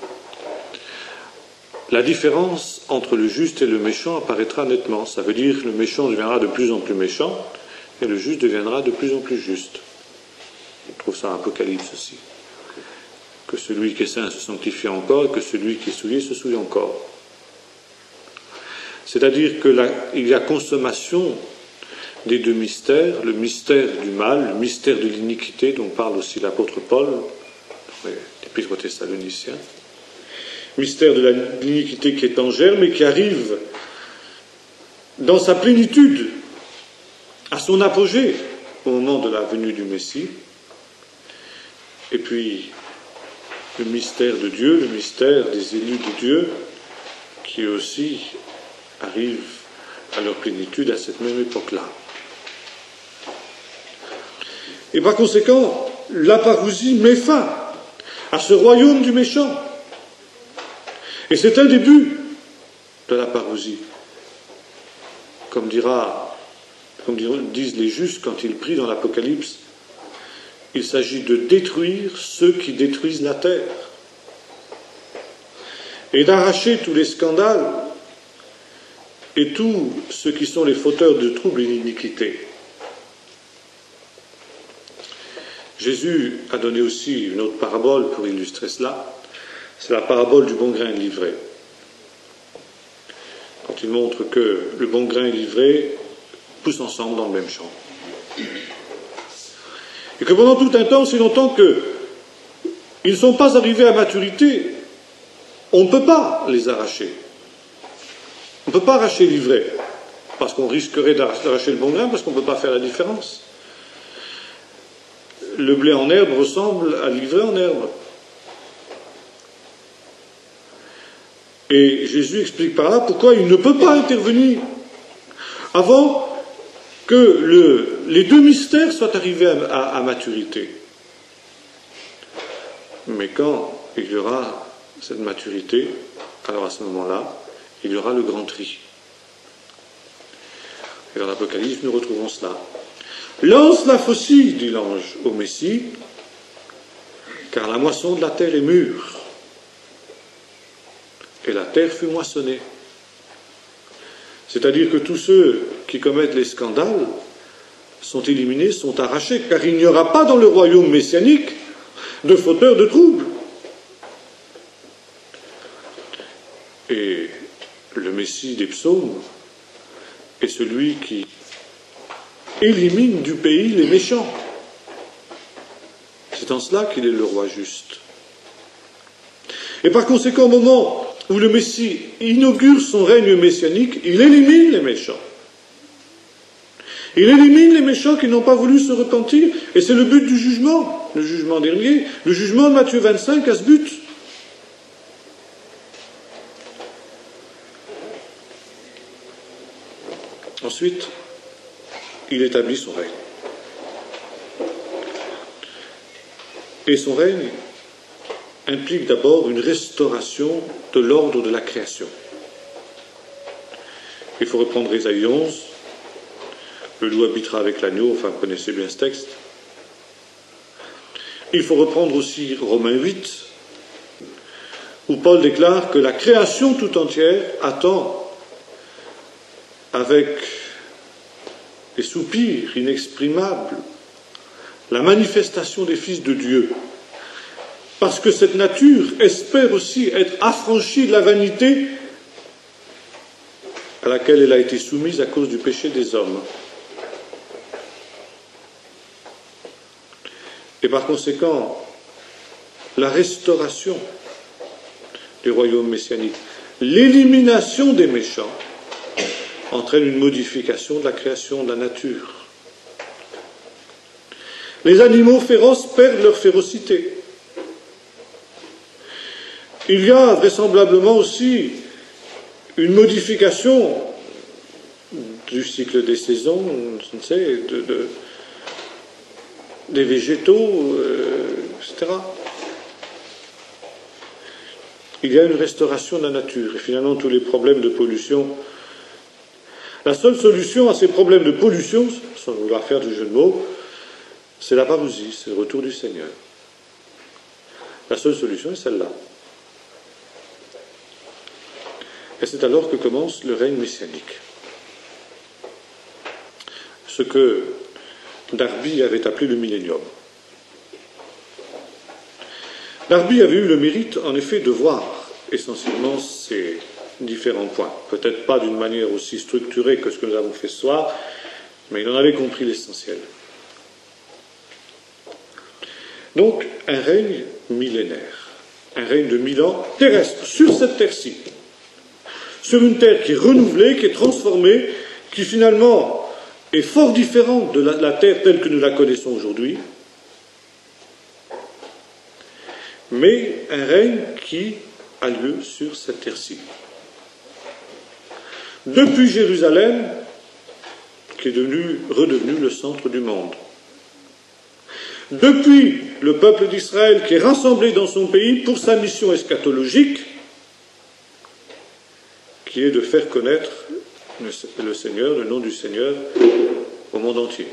la différence entre le juste et le méchant apparaîtra nettement. Ça veut dire que le méchant deviendra de plus en plus méchant et le juste deviendra de plus en plus juste. On trouve ça en Apocalypse aussi. Que celui qui est saint se sanctifie encore et que celui qui est souillé se souille encore. C'est-à-dire qu'il y a consommation des deux mystères, le mystère du mal, le mystère de l'iniquité dont parle aussi l'apôtre Paul dans l'Épître aux Thessaloniciens. Mystère de l'iniquité qui est en germe et qui arrive dans sa plénitude, à son apogée, au moment de la venue du Messie. Et puis, le mystère de Dieu, le mystère des élus de Dieu, qui aussi arrive à leur plénitude à cette même époque-là. Et par conséquent, la parousie met fin à ce royaume du méchant. Et c'est un des buts de la parousie. Comme dira, comme disent les justes quand ils prient dans l'Apocalypse, il s'agit de détruire ceux qui détruisent la terre et d'arracher tous les scandales et tous ceux qui sont les fauteurs de troubles et d'iniquité. Jésus a donné aussi une autre parabole pour illustrer cela. C'est la parabole du bon grain et l'ivraie. Quand il montre que le bon grain et l'ivraie poussent ensemble dans le même champ. Et que pendant tout un temps, aussi longtemps qu'ils ne sont pas arrivés à maturité, on ne peut pas les arracher. On ne peut pas arracher l'ivraie, parce qu'on risquerait d'arracher le bon grain, parce qu'on ne peut pas faire la différence. Le blé en herbe ressemble à l'ivraie en herbe. Et Jésus explique par là pourquoi il ne peut pas intervenir avant que le, les deux mystères soient arrivés à, à, à maturité. Mais quand il y aura cette maturité, alors à ce moment-là, il y aura le grand tri. Et dans l'Apocalypse, nous retrouvons cela. Lance la faucille, dit l'ange au Messie, car la moisson de la terre est mûre. Et la terre fut moissonnée. C'est-à-dire que tous ceux qui commettent les scandales sont éliminés, sont arrachés, car il n'y aura pas dans le royaume messianique de fauteurs de troubles. Et le Messie des psaumes est celui qui élimine du pays les méchants. C'est en cela qu'il est le roi juste. Et par conséquent, au moment où le Messie inaugure son règne messianique, il élimine les méchants. Il élimine les méchants qui n'ont pas voulu se repentir. Et c'est le but du jugement, le jugement dernier. Le jugement de Matthieu vingt-cinq a ce but. Ensuite, il établit son règne. Et son règne implique d'abord une restauration de l'ordre de la création. Il faut reprendre Ésaïe onze. Le loup habitera avec l'agneau, enfin vous connaissez bien ce texte. Il faut reprendre aussi Romains huit, où Paul déclare que la création tout entière attend avec des soupirs inexprimables la manifestation des fils de Dieu. Parce que cette nature espère aussi être affranchie de la vanité à laquelle elle a été soumise à cause du péché des hommes. Et par conséquent, la restauration du royaume messianique, l'élimination des méchants, entraîne une modification de la création de la nature. Les animaux féroces perdent leur férocité. Il y a vraisemblablement aussi une modification du cycle des saisons, je ne sais, de, de, des végétaux, euh, et cetera. Il y a une restauration de la nature, et finalement tous les problèmes de pollution. La seule solution à ces problèmes de pollution, sans vouloir faire du jeu de mots, c'est la parousie, c'est le retour du Seigneur. La seule solution est celle-là. Et c'est alors que commence le règne messianique. Ce que Darby avait appelé le millénium. Darby avait eu le mérite, en effet, de voir essentiellement ces différents points. Peut-être pas d'une manière aussi structurée que ce que nous avons fait ce soir, mais il en avait compris l'essentiel. Donc, un règne millénaire, un règne de mille ans terrestre, sur cette terre-ci, sur une terre qui est renouvelée, qui est transformée, qui finalement est fort différente de la, la terre telle que nous la connaissons aujourd'hui, mais un règne qui a lieu sur cette terre-ci. Depuis Jérusalem, qui est devenu, redevenu le centre du monde. Depuis le peuple d'Israël qui est rassemblé dans son pays pour sa mission eschatologique, qui est de faire connaître le Seigneur, le nom du Seigneur, au monde entier.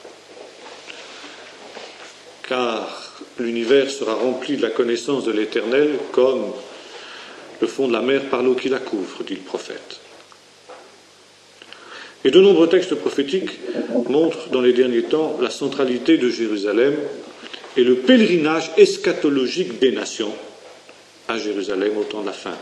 Car l'univers sera rempli de la connaissance de l'Éternel comme le fond de la mer par l'eau qui la couvre, dit le prophète. Et de nombreux textes prophétiques montrent dans les derniers temps la centralité de Jérusalem et le pèlerinage eschatologique des nations à Jérusalem au temps de la fin.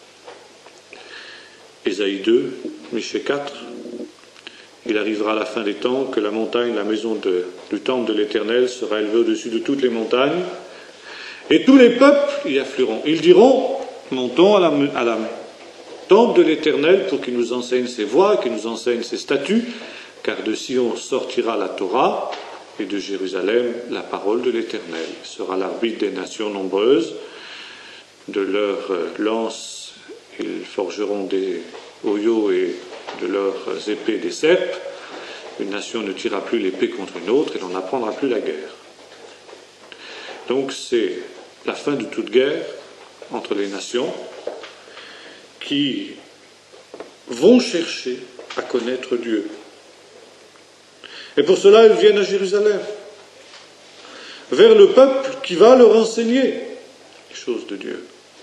Ésaïe deux, Michée quatre, il arrivera à la fin des temps que la montagne, la maison de, du temple de l'Éternel sera élevée au-dessus de toutes les montagnes, et tous les peuples y afflueront. Ils diront, montons à la, à la temple de l'Éternel pour qu'il nous enseigne ses voies, qu'il nous enseigne ses statuts, car de Sion sortira la Torah, et de Jérusalem la parole de l'Éternel. Il sera l'arbitre des nations nombreuses, de leurs lances ils forgeront des oyaux et de leurs épées des ceps. Une nation ne tirera plus l'épée contre une autre et l'on n'apprendra plus la guerre. Donc c'est la fin de toute guerre entre les nations qui vont chercher à connaître Dieu. Et pour cela, ils viennent à Jérusalem, vers le peuple qui va leur enseigner les choses de Dieu.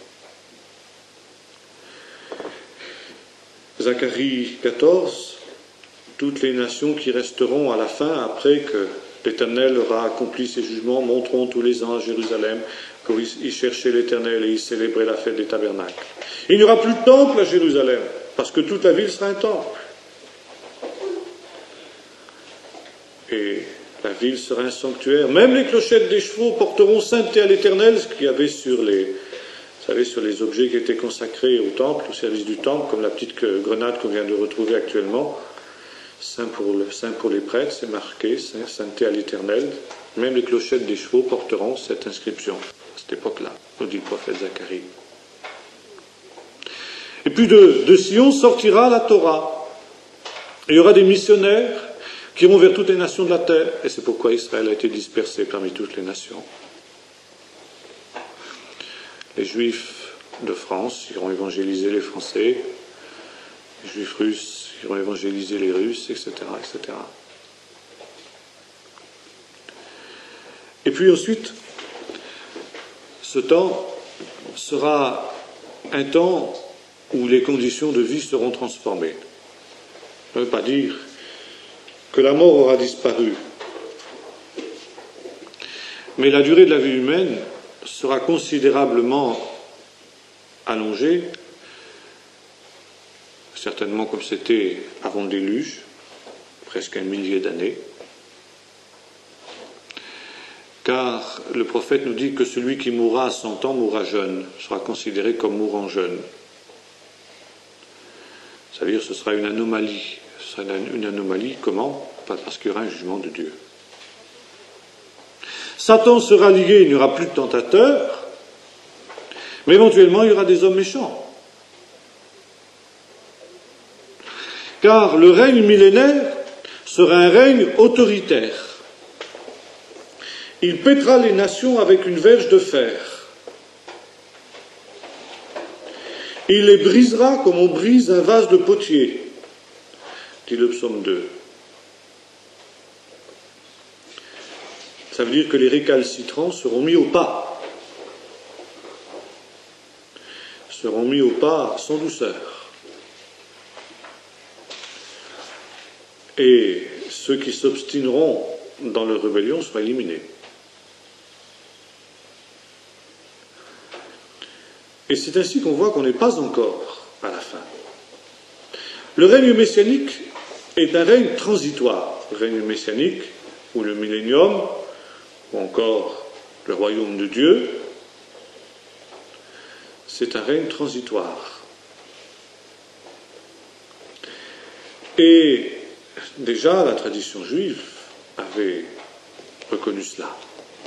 Zacharie quatorze, toutes les nations qui resteront à la fin, après que l'Éternel aura accompli ses jugements, monteront tous les ans à Jérusalem pour y chercher l'Éternel et y célébrer la fête des tabernacles. Il n'y aura plus de temple à Jérusalem, parce que toute la ville sera un temple. Et la ville sera un sanctuaire. Même les clochettes des chevaux porteront sainteté à l'Éternel, ce qu'il y avait sur les, vous savez, sur les objets qui étaient consacrés au temple, au service du temple, comme la petite grenade qu'on vient de retrouver actuellement. Saint pour, le, saint pour les prêtres, c'est marqué, sainteté à l'Éternel. Même les clochettes des chevaux porteront cette inscription, à cette époque-là, nous dit le prophète Zacharie. Et puis de, de Sion sortira la Torah. Et il y aura des missionnaires qui iront vers toutes les nations de la terre. Et c'est pourquoi Israël a été dispersé parmi toutes les nations. Les Juifs de France iront évangéliser les Français. Les Juifs russes iront évangéliser les Russes, et cetera, et cetera. Et puis ensuite, ce temps sera un temps où les conditions de vie seront transformées. Ça ne veut pas dire que la mort aura disparu. Mais la durée de la vie humaine sera considérablement allongée, certainement comme c'était avant le déluge, presque un millier d'années, car le prophète nous dit que celui qui mourra à cent ans mourra jeune, sera considéré comme mourant jeune. C'est-à-dire que ce sera une anomalie. Ce sera une anomalie, comment? Pas parce qu'il y aura un jugement de Dieu. Satan sera lié, il n'y aura plus de tentateurs, mais éventuellement il y aura des hommes méchants. Car le règne millénaire sera un règne autoritaire. Il pètera les nations avec une verge de fer. Il les brisera comme on brise un vase de potier, dit le psaume deux. Ça veut dire que les récalcitrants seront mis au pas. Seront mis au pas sans douceur. Et ceux qui s'obstineront dans leur rébellion seront éliminés. Et c'est ainsi qu'on voit qu'on n'est pas encore à la fin. Le règne messianique est un règne transitoire. Le règne messianique, ou le millénium, ou encore le royaume de Dieu, c'est un règne transitoire. Et déjà, la tradition juive avait reconnu cela.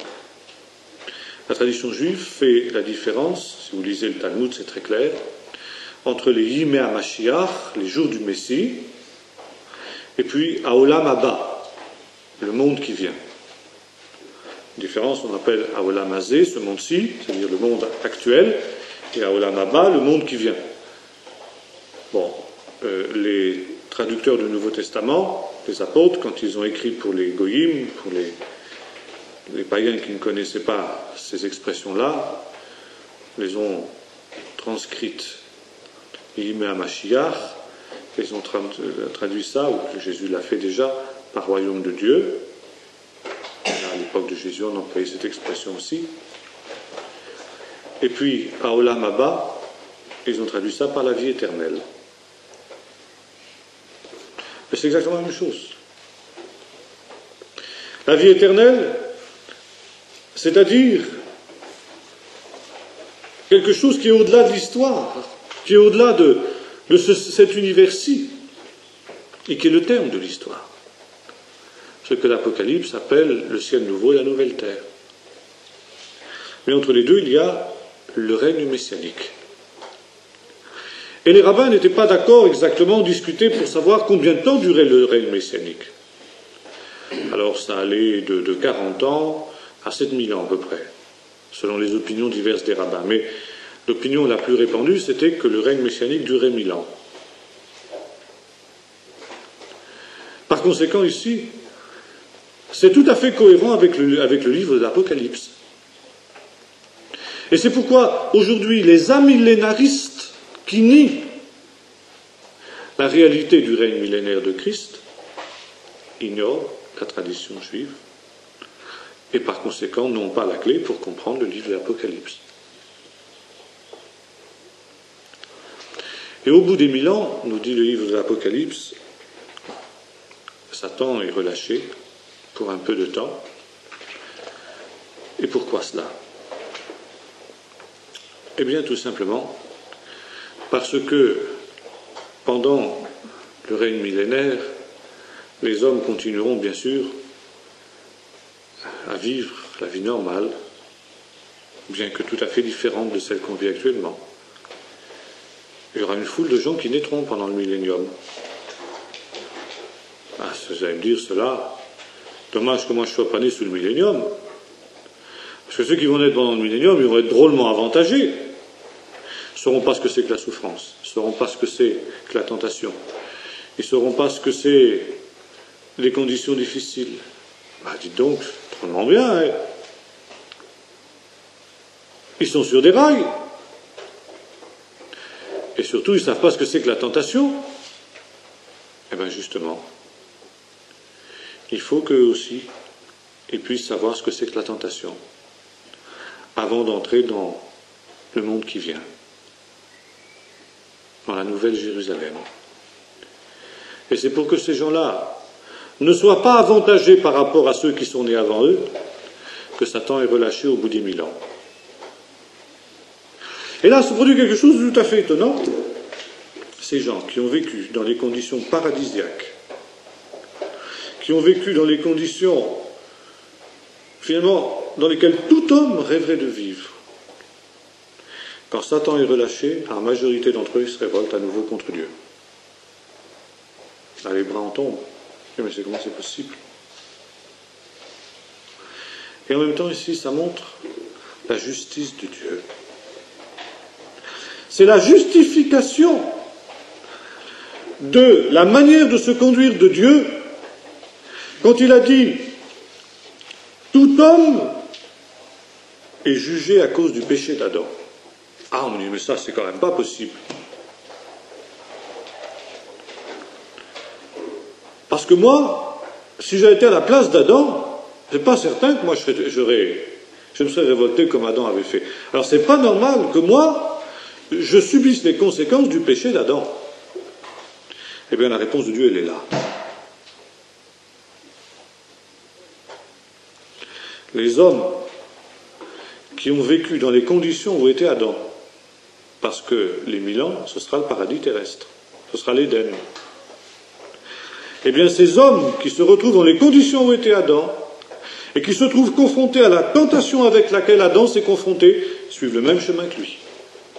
La tradition juive fait la différence, si vous lisez le Talmud, c'est très clair, entre les Yimei HaMashiach, les jours du Messie, et puis Haolam Haba, le monde qui vient. La différence, on appelle Haolam Hazé, ce monde-ci, c'est-à-dire le monde actuel, et Haolam Haba, le monde qui vient. Bon, euh, les traducteurs du Nouveau Testament, les apôtres, quand ils ont écrit pour les Goyim, pour les Les païens qui ne connaissaient pas ces expressions-là, les ont transcrites. Yimei HaMashiach, ils ont traduit ça, ou Jésus l'a fait déjà, par royaume de Dieu. À l'époque de Jésus, on employait cette expression aussi. Et puis, Haolam Haba, ils ont traduit ça par la vie éternelle. Mais c'est exactement la même chose. La vie éternelle, c'est-à-dire quelque chose qui est au-delà de l'histoire, qui est au-delà de, de ce, cet univers-ci, et qui est le terme de l'histoire. Ce que l'Apocalypse appelle le ciel nouveau et la nouvelle terre. Mais entre les deux, il y a le règne messianique. Et les rabbins n'étaient pas d'accord exactement, discuter pour savoir combien de temps durait le règne messianique. Alors ça allait de, de quarante ans à sept mille ans à peu près. selon les opinions diverses des rabbins. Mais l'opinion la plus répandue, c'était que le règne messianique durait mille ans. Par conséquent, ici, c'est tout à fait cohérent avec le, avec le livre de l'Apocalypse. Et c'est pourquoi, aujourd'hui, les amillénaristes qui nient la réalité du règne millénaire de Christ ignorent la tradition juive et par conséquent n'ont pas la clé pour comprendre le livre de l'Apocalypse. Et au bout des mille ans, nous dit le livre de l'Apocalypse, Satan est relâché pour un peu de temps. Et pourquoi cela? Eh bien, tout simplement parce que pendant le règne millénaire, les hommes continueront bien sûr à vivre la vie normale, bien que tout à fait différente de celle qu'on vit actuellement. Il y aura une foule de gens qui naîtront pendant le millénium. Ah, vous allez me dire cela, dommage que moi je ne sois pas né sous le millénium, parce que ceux qui vont naître pendant le millénium, ils vont être drôlement avantagés. Ils ne sauront pas ce que c'est que la souffrance, ils ne sauront pas ce que c'est que la tentation, ils ne sauront pas ce que c'est les conditions difficiles. Bah, dites donc, drôlement bien, hein. Ils sont sur des rails. Et surtout, ils ne savent pas ce que c'est que la tentation. Eh bien, justement, il faut qu'eux aussi, ils puissent savoir ce que c'est que la tentation, avant d'entrer dans le monde qui vient, dans la nouvelle Jérusalem. Et c'est pour que ces gens-là ne soient pas avantagés par rapport à ceux qui sont nés avant eux, que Satan est relâché au bout des mille ans. Et là se produit quelque chose de tout à fait étonnant. Ces gens qui ont vécu dans les conditions paradisiaques, qui ont vécu dans les conditions, finalement, dans lesquelles tout homme rêverait de vivre. Quand Satan est relâché, la majorité d'entre eux se révoltent à nouveau contre Dieu. Là, les bras en tombent. Mais c'est comment c'est possible? Et en même temps, ici, ça montre la justice de Dieu. C'est la justification de la manière de se conduire de Dieu quand il a dit « Tout homme est jugé à cause du péché d'Adam ». Ah, on me dit « Mais ça, c'est quand même pas possible ». Parce que moi, si j'avais été à la place d'Adam, c'est pas certain que moi je, serais, j'aurais, je me serais révolté comme Adam avait fait. Alors c'est pas normal que moi, je subisse les conséquences du péché d'Adam. Eh bien la réponse de Dieu, elle est là. Les hommes qui ont vécu dans les conditions où était Adam, parce que les mille ans, ce sera le paradis terrestre, ce sera l'Éden. Eh bien, ces hommes qui se retrouvent dans les conditions où était Adam, et qui se trouvent confrontés à la tentation avec laquelle Adam s'est confronté, suivent le même chemin que lui.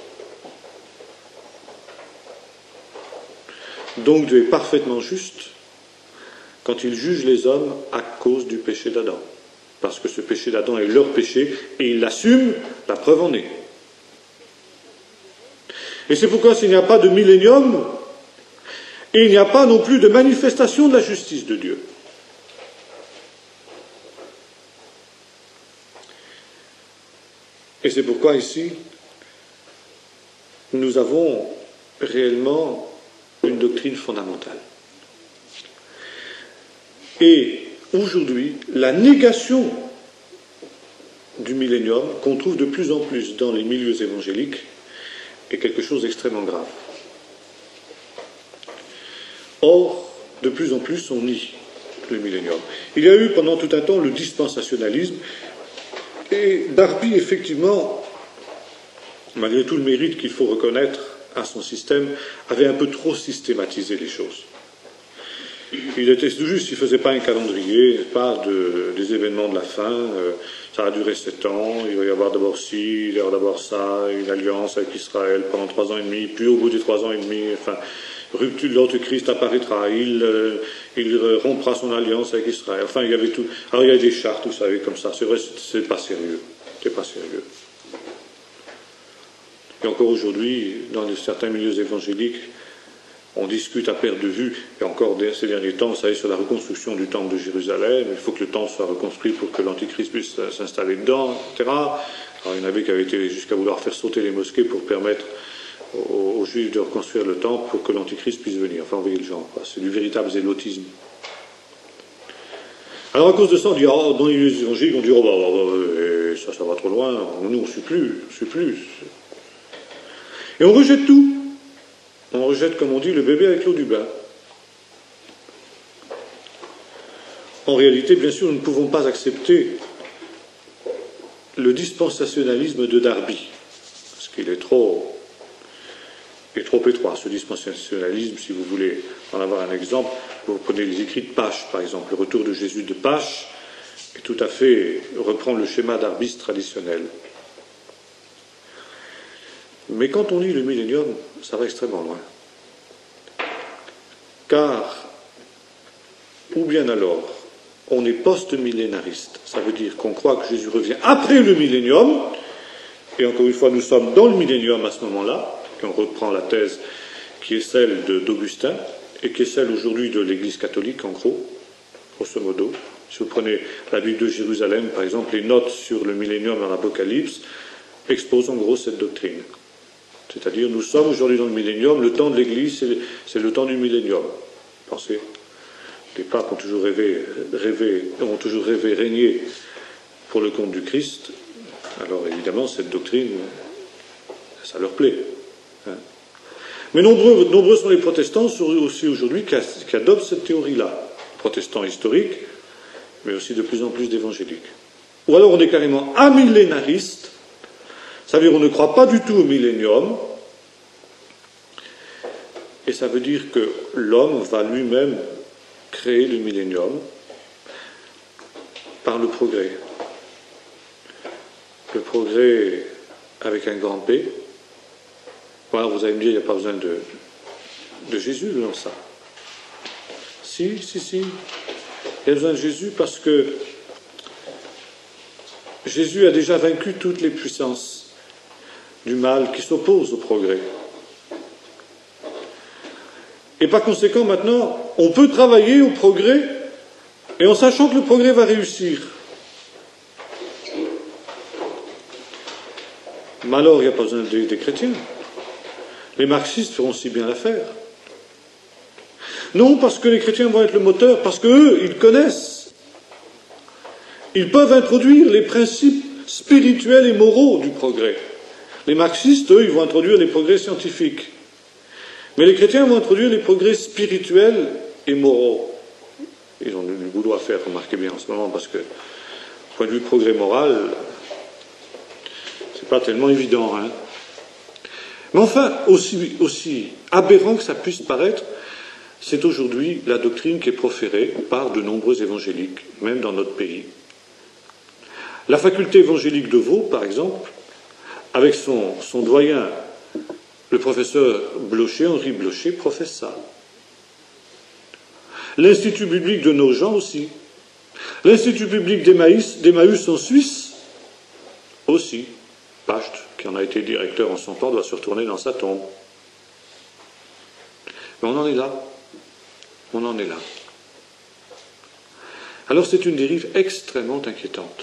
Donc Dieu est parfaitement juste quand il juge les hommes à cause du péché d'Adam. Parce que ce péché d'Adam est leur péché, et il l'assume, la preuve en est. Et c'est pourquoi s'il n'y a pas de millénium, et il n'y a pas non plus de manifestation de la justice de Dieu. Et c'est pourquoi ici, nous avons réellement une doctrine fondamentale. Et aujourd'hui, la négation du millénium, qu'on trouve de plus en plus dans les milieux évangéliques, est quelque chose d'extrêmement grave. Or, de plus en plus, on nie le millénium. Il y a eu pendant tout un temps le dispensationalisme, et Darby, effectivement, malgré tout le mérite qu'il faut reconnaître à son système, avait un peu trop systématisé les choses. Il était tout juste, il ne faisait pas un calendrier, pas de, des événements de la fin, euh, ça a duré sept ans, il va y avoir d'abord ci, il va y avoir d'abord ça, une alliance avec Israël pendant trois ans et demi, puis au bout des trois ans et demi, enfin, rupture, l'Antéchrist apparaîtra, il, euh, il rompra son alliance avec Israël. Enfin, il y avait tout. Alors, il y a des chartes, vous savez, comme ça. C'est vrai, c'est pas sérieux. c'est pas sérieux. Et encore aujourd'hui, dans certains milieux évangéliques, on discute à perte de vue, et encore ces derniers temps, vous savez, sur la reconstruction du temple de Jérusalem, il faut que le temple soit reconstruit pour que l'Antichrist puisse s'installer dedans, et cetera. Alors, il y en avait qui avaient été jusqu'à vouloir faire sauter les mosquées pour permettre aux, aux Juifs de reconstruire le temple pour que l'Antichrist puisse venir. Enfin, vous voyez le genre, quoi. C'est du véritable zélotisme. Alors, à cause de ça, on dit, oh, dans les milieux évangéliques, on dit, oh, bah, bah, bah, ça, ça va trop loin, nous, on ne suit plus, on suit plus. Et on rejette tout. On rejette, comme on dit, le bébé avec l'eau du bain. En réalité, bien sûr, nous ne pouvons pas accepter le dispensationalisme de Darby, parce qu'il est trop, est trop étroit, ce dispensationalisme. Si vous voulez en avoir un exemple, vous prenez les écrits de Pache, par exemple. Le retour de Jésus de Pache est tout à fait, reprend le schéma darbiste traditionnel. Mais quand on lit le millénium, ça va extrêmement loin. Car, ou bien alors, on est post-millénariste. Ça veut dire qu'on croit que Jésus revient après le millénium, et encore une fois, nous sommes dans le millénium à ce moment-là, et on reprend la thèse qui est celle de, d'Augustin, et qui est celle aujourd'hui de l'Église catholique, en gros, grosso modo. Si vous prenez la Bible de Jérusalem, par exemple, les notes sur le millénium dans l'Apocalypse exposent en gros cette doctrine. C'est-à-dire, nous sommes aujourd'hui dans le millénium, le temps de l'Église, c'est, c'est le temps du millénium. Pensez, les papes ont toujours rêvé, rêvé, ont toujours rêvé régner pour le compte du Christ. Alors évidemment, cette doctrine, ça leur plaît. Hein. Mais nombreux, nombreux sont les protestants aussi aujourd'hui qui, qui adoptent cette théorie-là. Protestants historiques, mais aussi de plus en plus d'évangéliques. Ou alors on est carrément amillénariste. Ça veut dire qu'on ne croit pas du tout au millénium, et ça veut dire que l'homme va lui-même créer le millénium par le progrès. Le progrès avec un grand P. Voilà, vous allez me dire, il n'y a pas besoin de, de Jésus dans ça. Si, si, si. Il y a besoin de Jésus parce que Jésus a déjà vaincu toutes les puissances du mal qui s'oppose au progrès. Et par conséquent, maintenant, on peut travailler au progrès et en sachant que le progrès va réussir. Mais alors, il n'y a pas besoin des, des chrétiens. Les marxistes feront si bien l'affaire. Non, parce que les chrétiens vont être le moteur, parce qu'eux, ils connaissent. Ils peuvent introduire les principes spirituels et moraux du progrès. Les marxistes, eux, ils vont introduire les progrès scientifiques. Mais les chrétiens vont introduire les progrès spirituels et moraux. Ils ont du boulot à faire, remarquez bien en ce moment, parce que, point de vue progrès moral, c'est pas tellement évident, hein. Mais enfin, aussi, aussi aberrant que ça puisse paraître, c'est aujourd'hui la doctrine qui est proférée par de nombreux évangéliques, même dans notre pays. La faculté évangélique de Vaud, par exemple, avec son, son doyen, le professeur Blocher, Henri Blocher, professe ça. L'Institut biblique de Nogent aussi. L'Institut biblique d'Emmaüs, d'Emmaüs en Suisse aussi. Pacht, qui en a été directeur en son temps, doit se retourner dans sa tombe. Mais on en est là. On en est là. Alors c'est une dérive extrêmement inquiétante.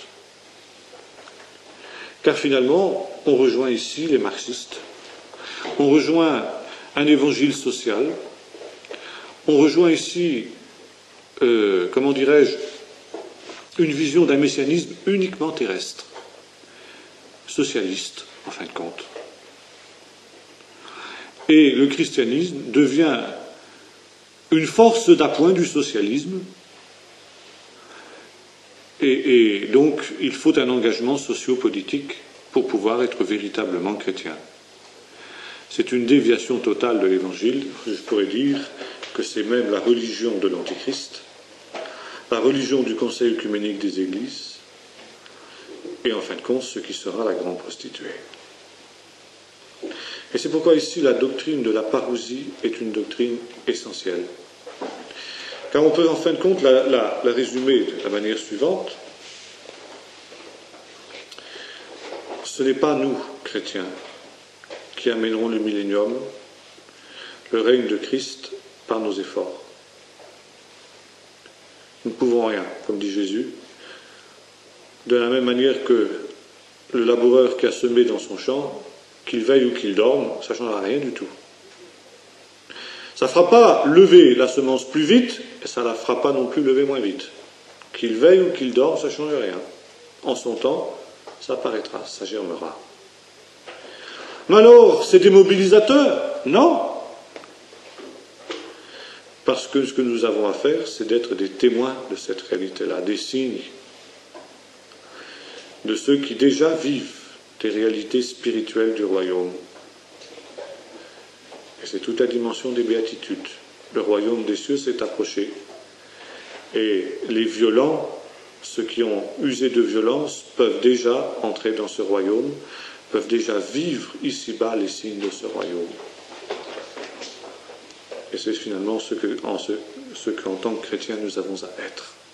Car finalement, on rejoint ici les marxistes, on rejoint un évangile social, on rejoint ici, euh, comment dirais-je, une vision d'un messianisme uniquement terrestre, socialiste, en fin de compte. Et le christianisme devient une force d'appoint du socialisme, et, et donc il faut un engagement socio-politique pour pouvoir être véritablement chrétien. C'est une déviation totale de l'Évangile. Je pourrais dire que c'est même la religion de l'Antichrist, la religion du Conseil œcuménique des Églises, et en fin de compte, ce qui sera la grande prostituée. Et c'est pourquoi ici la doctrine de la parousie est une doctrine essentielle. Car on peut en fin de compte la, la, la résumer de la manière suivante. ce n'est pas nous, chrétiens, qui amènerons le millénium, le règne de Christ, par nos efforts. Nous ne pouvons rien, comme dit Jésus, de la même manière que le laboureur qui a semé dans son champ, qu'il veille ou qu'il dorme, ça ne changera rien du tout. Ça ne fera pas lever la semence plus vite, et ça ne la fera pas non plus lever moins vite. Qu'il veille ou qu'il dorme, ça ne change rien. En son temps, ça apparaîtra, ça germera. Mais alors, c'est des mobilisateurs? Non. Parce que ce que nous avons à faire, c'est d'être des témoins de cette réalité-là, des signes de ceux qui déjà vivent des réalités spirituelles du royaume. Et c'est toute la dimension des béatitudes. Le royaume des cieux s'est approché. Et les violents, ceux qui ont usé de violence, peuvent déjà entrer dans ce royaume, peuvent déjà vivre ici-bas les signes de ce royaume. Et c'est finalement ce que, en ce, ce qu'en tant que chrétiens nous avons à être.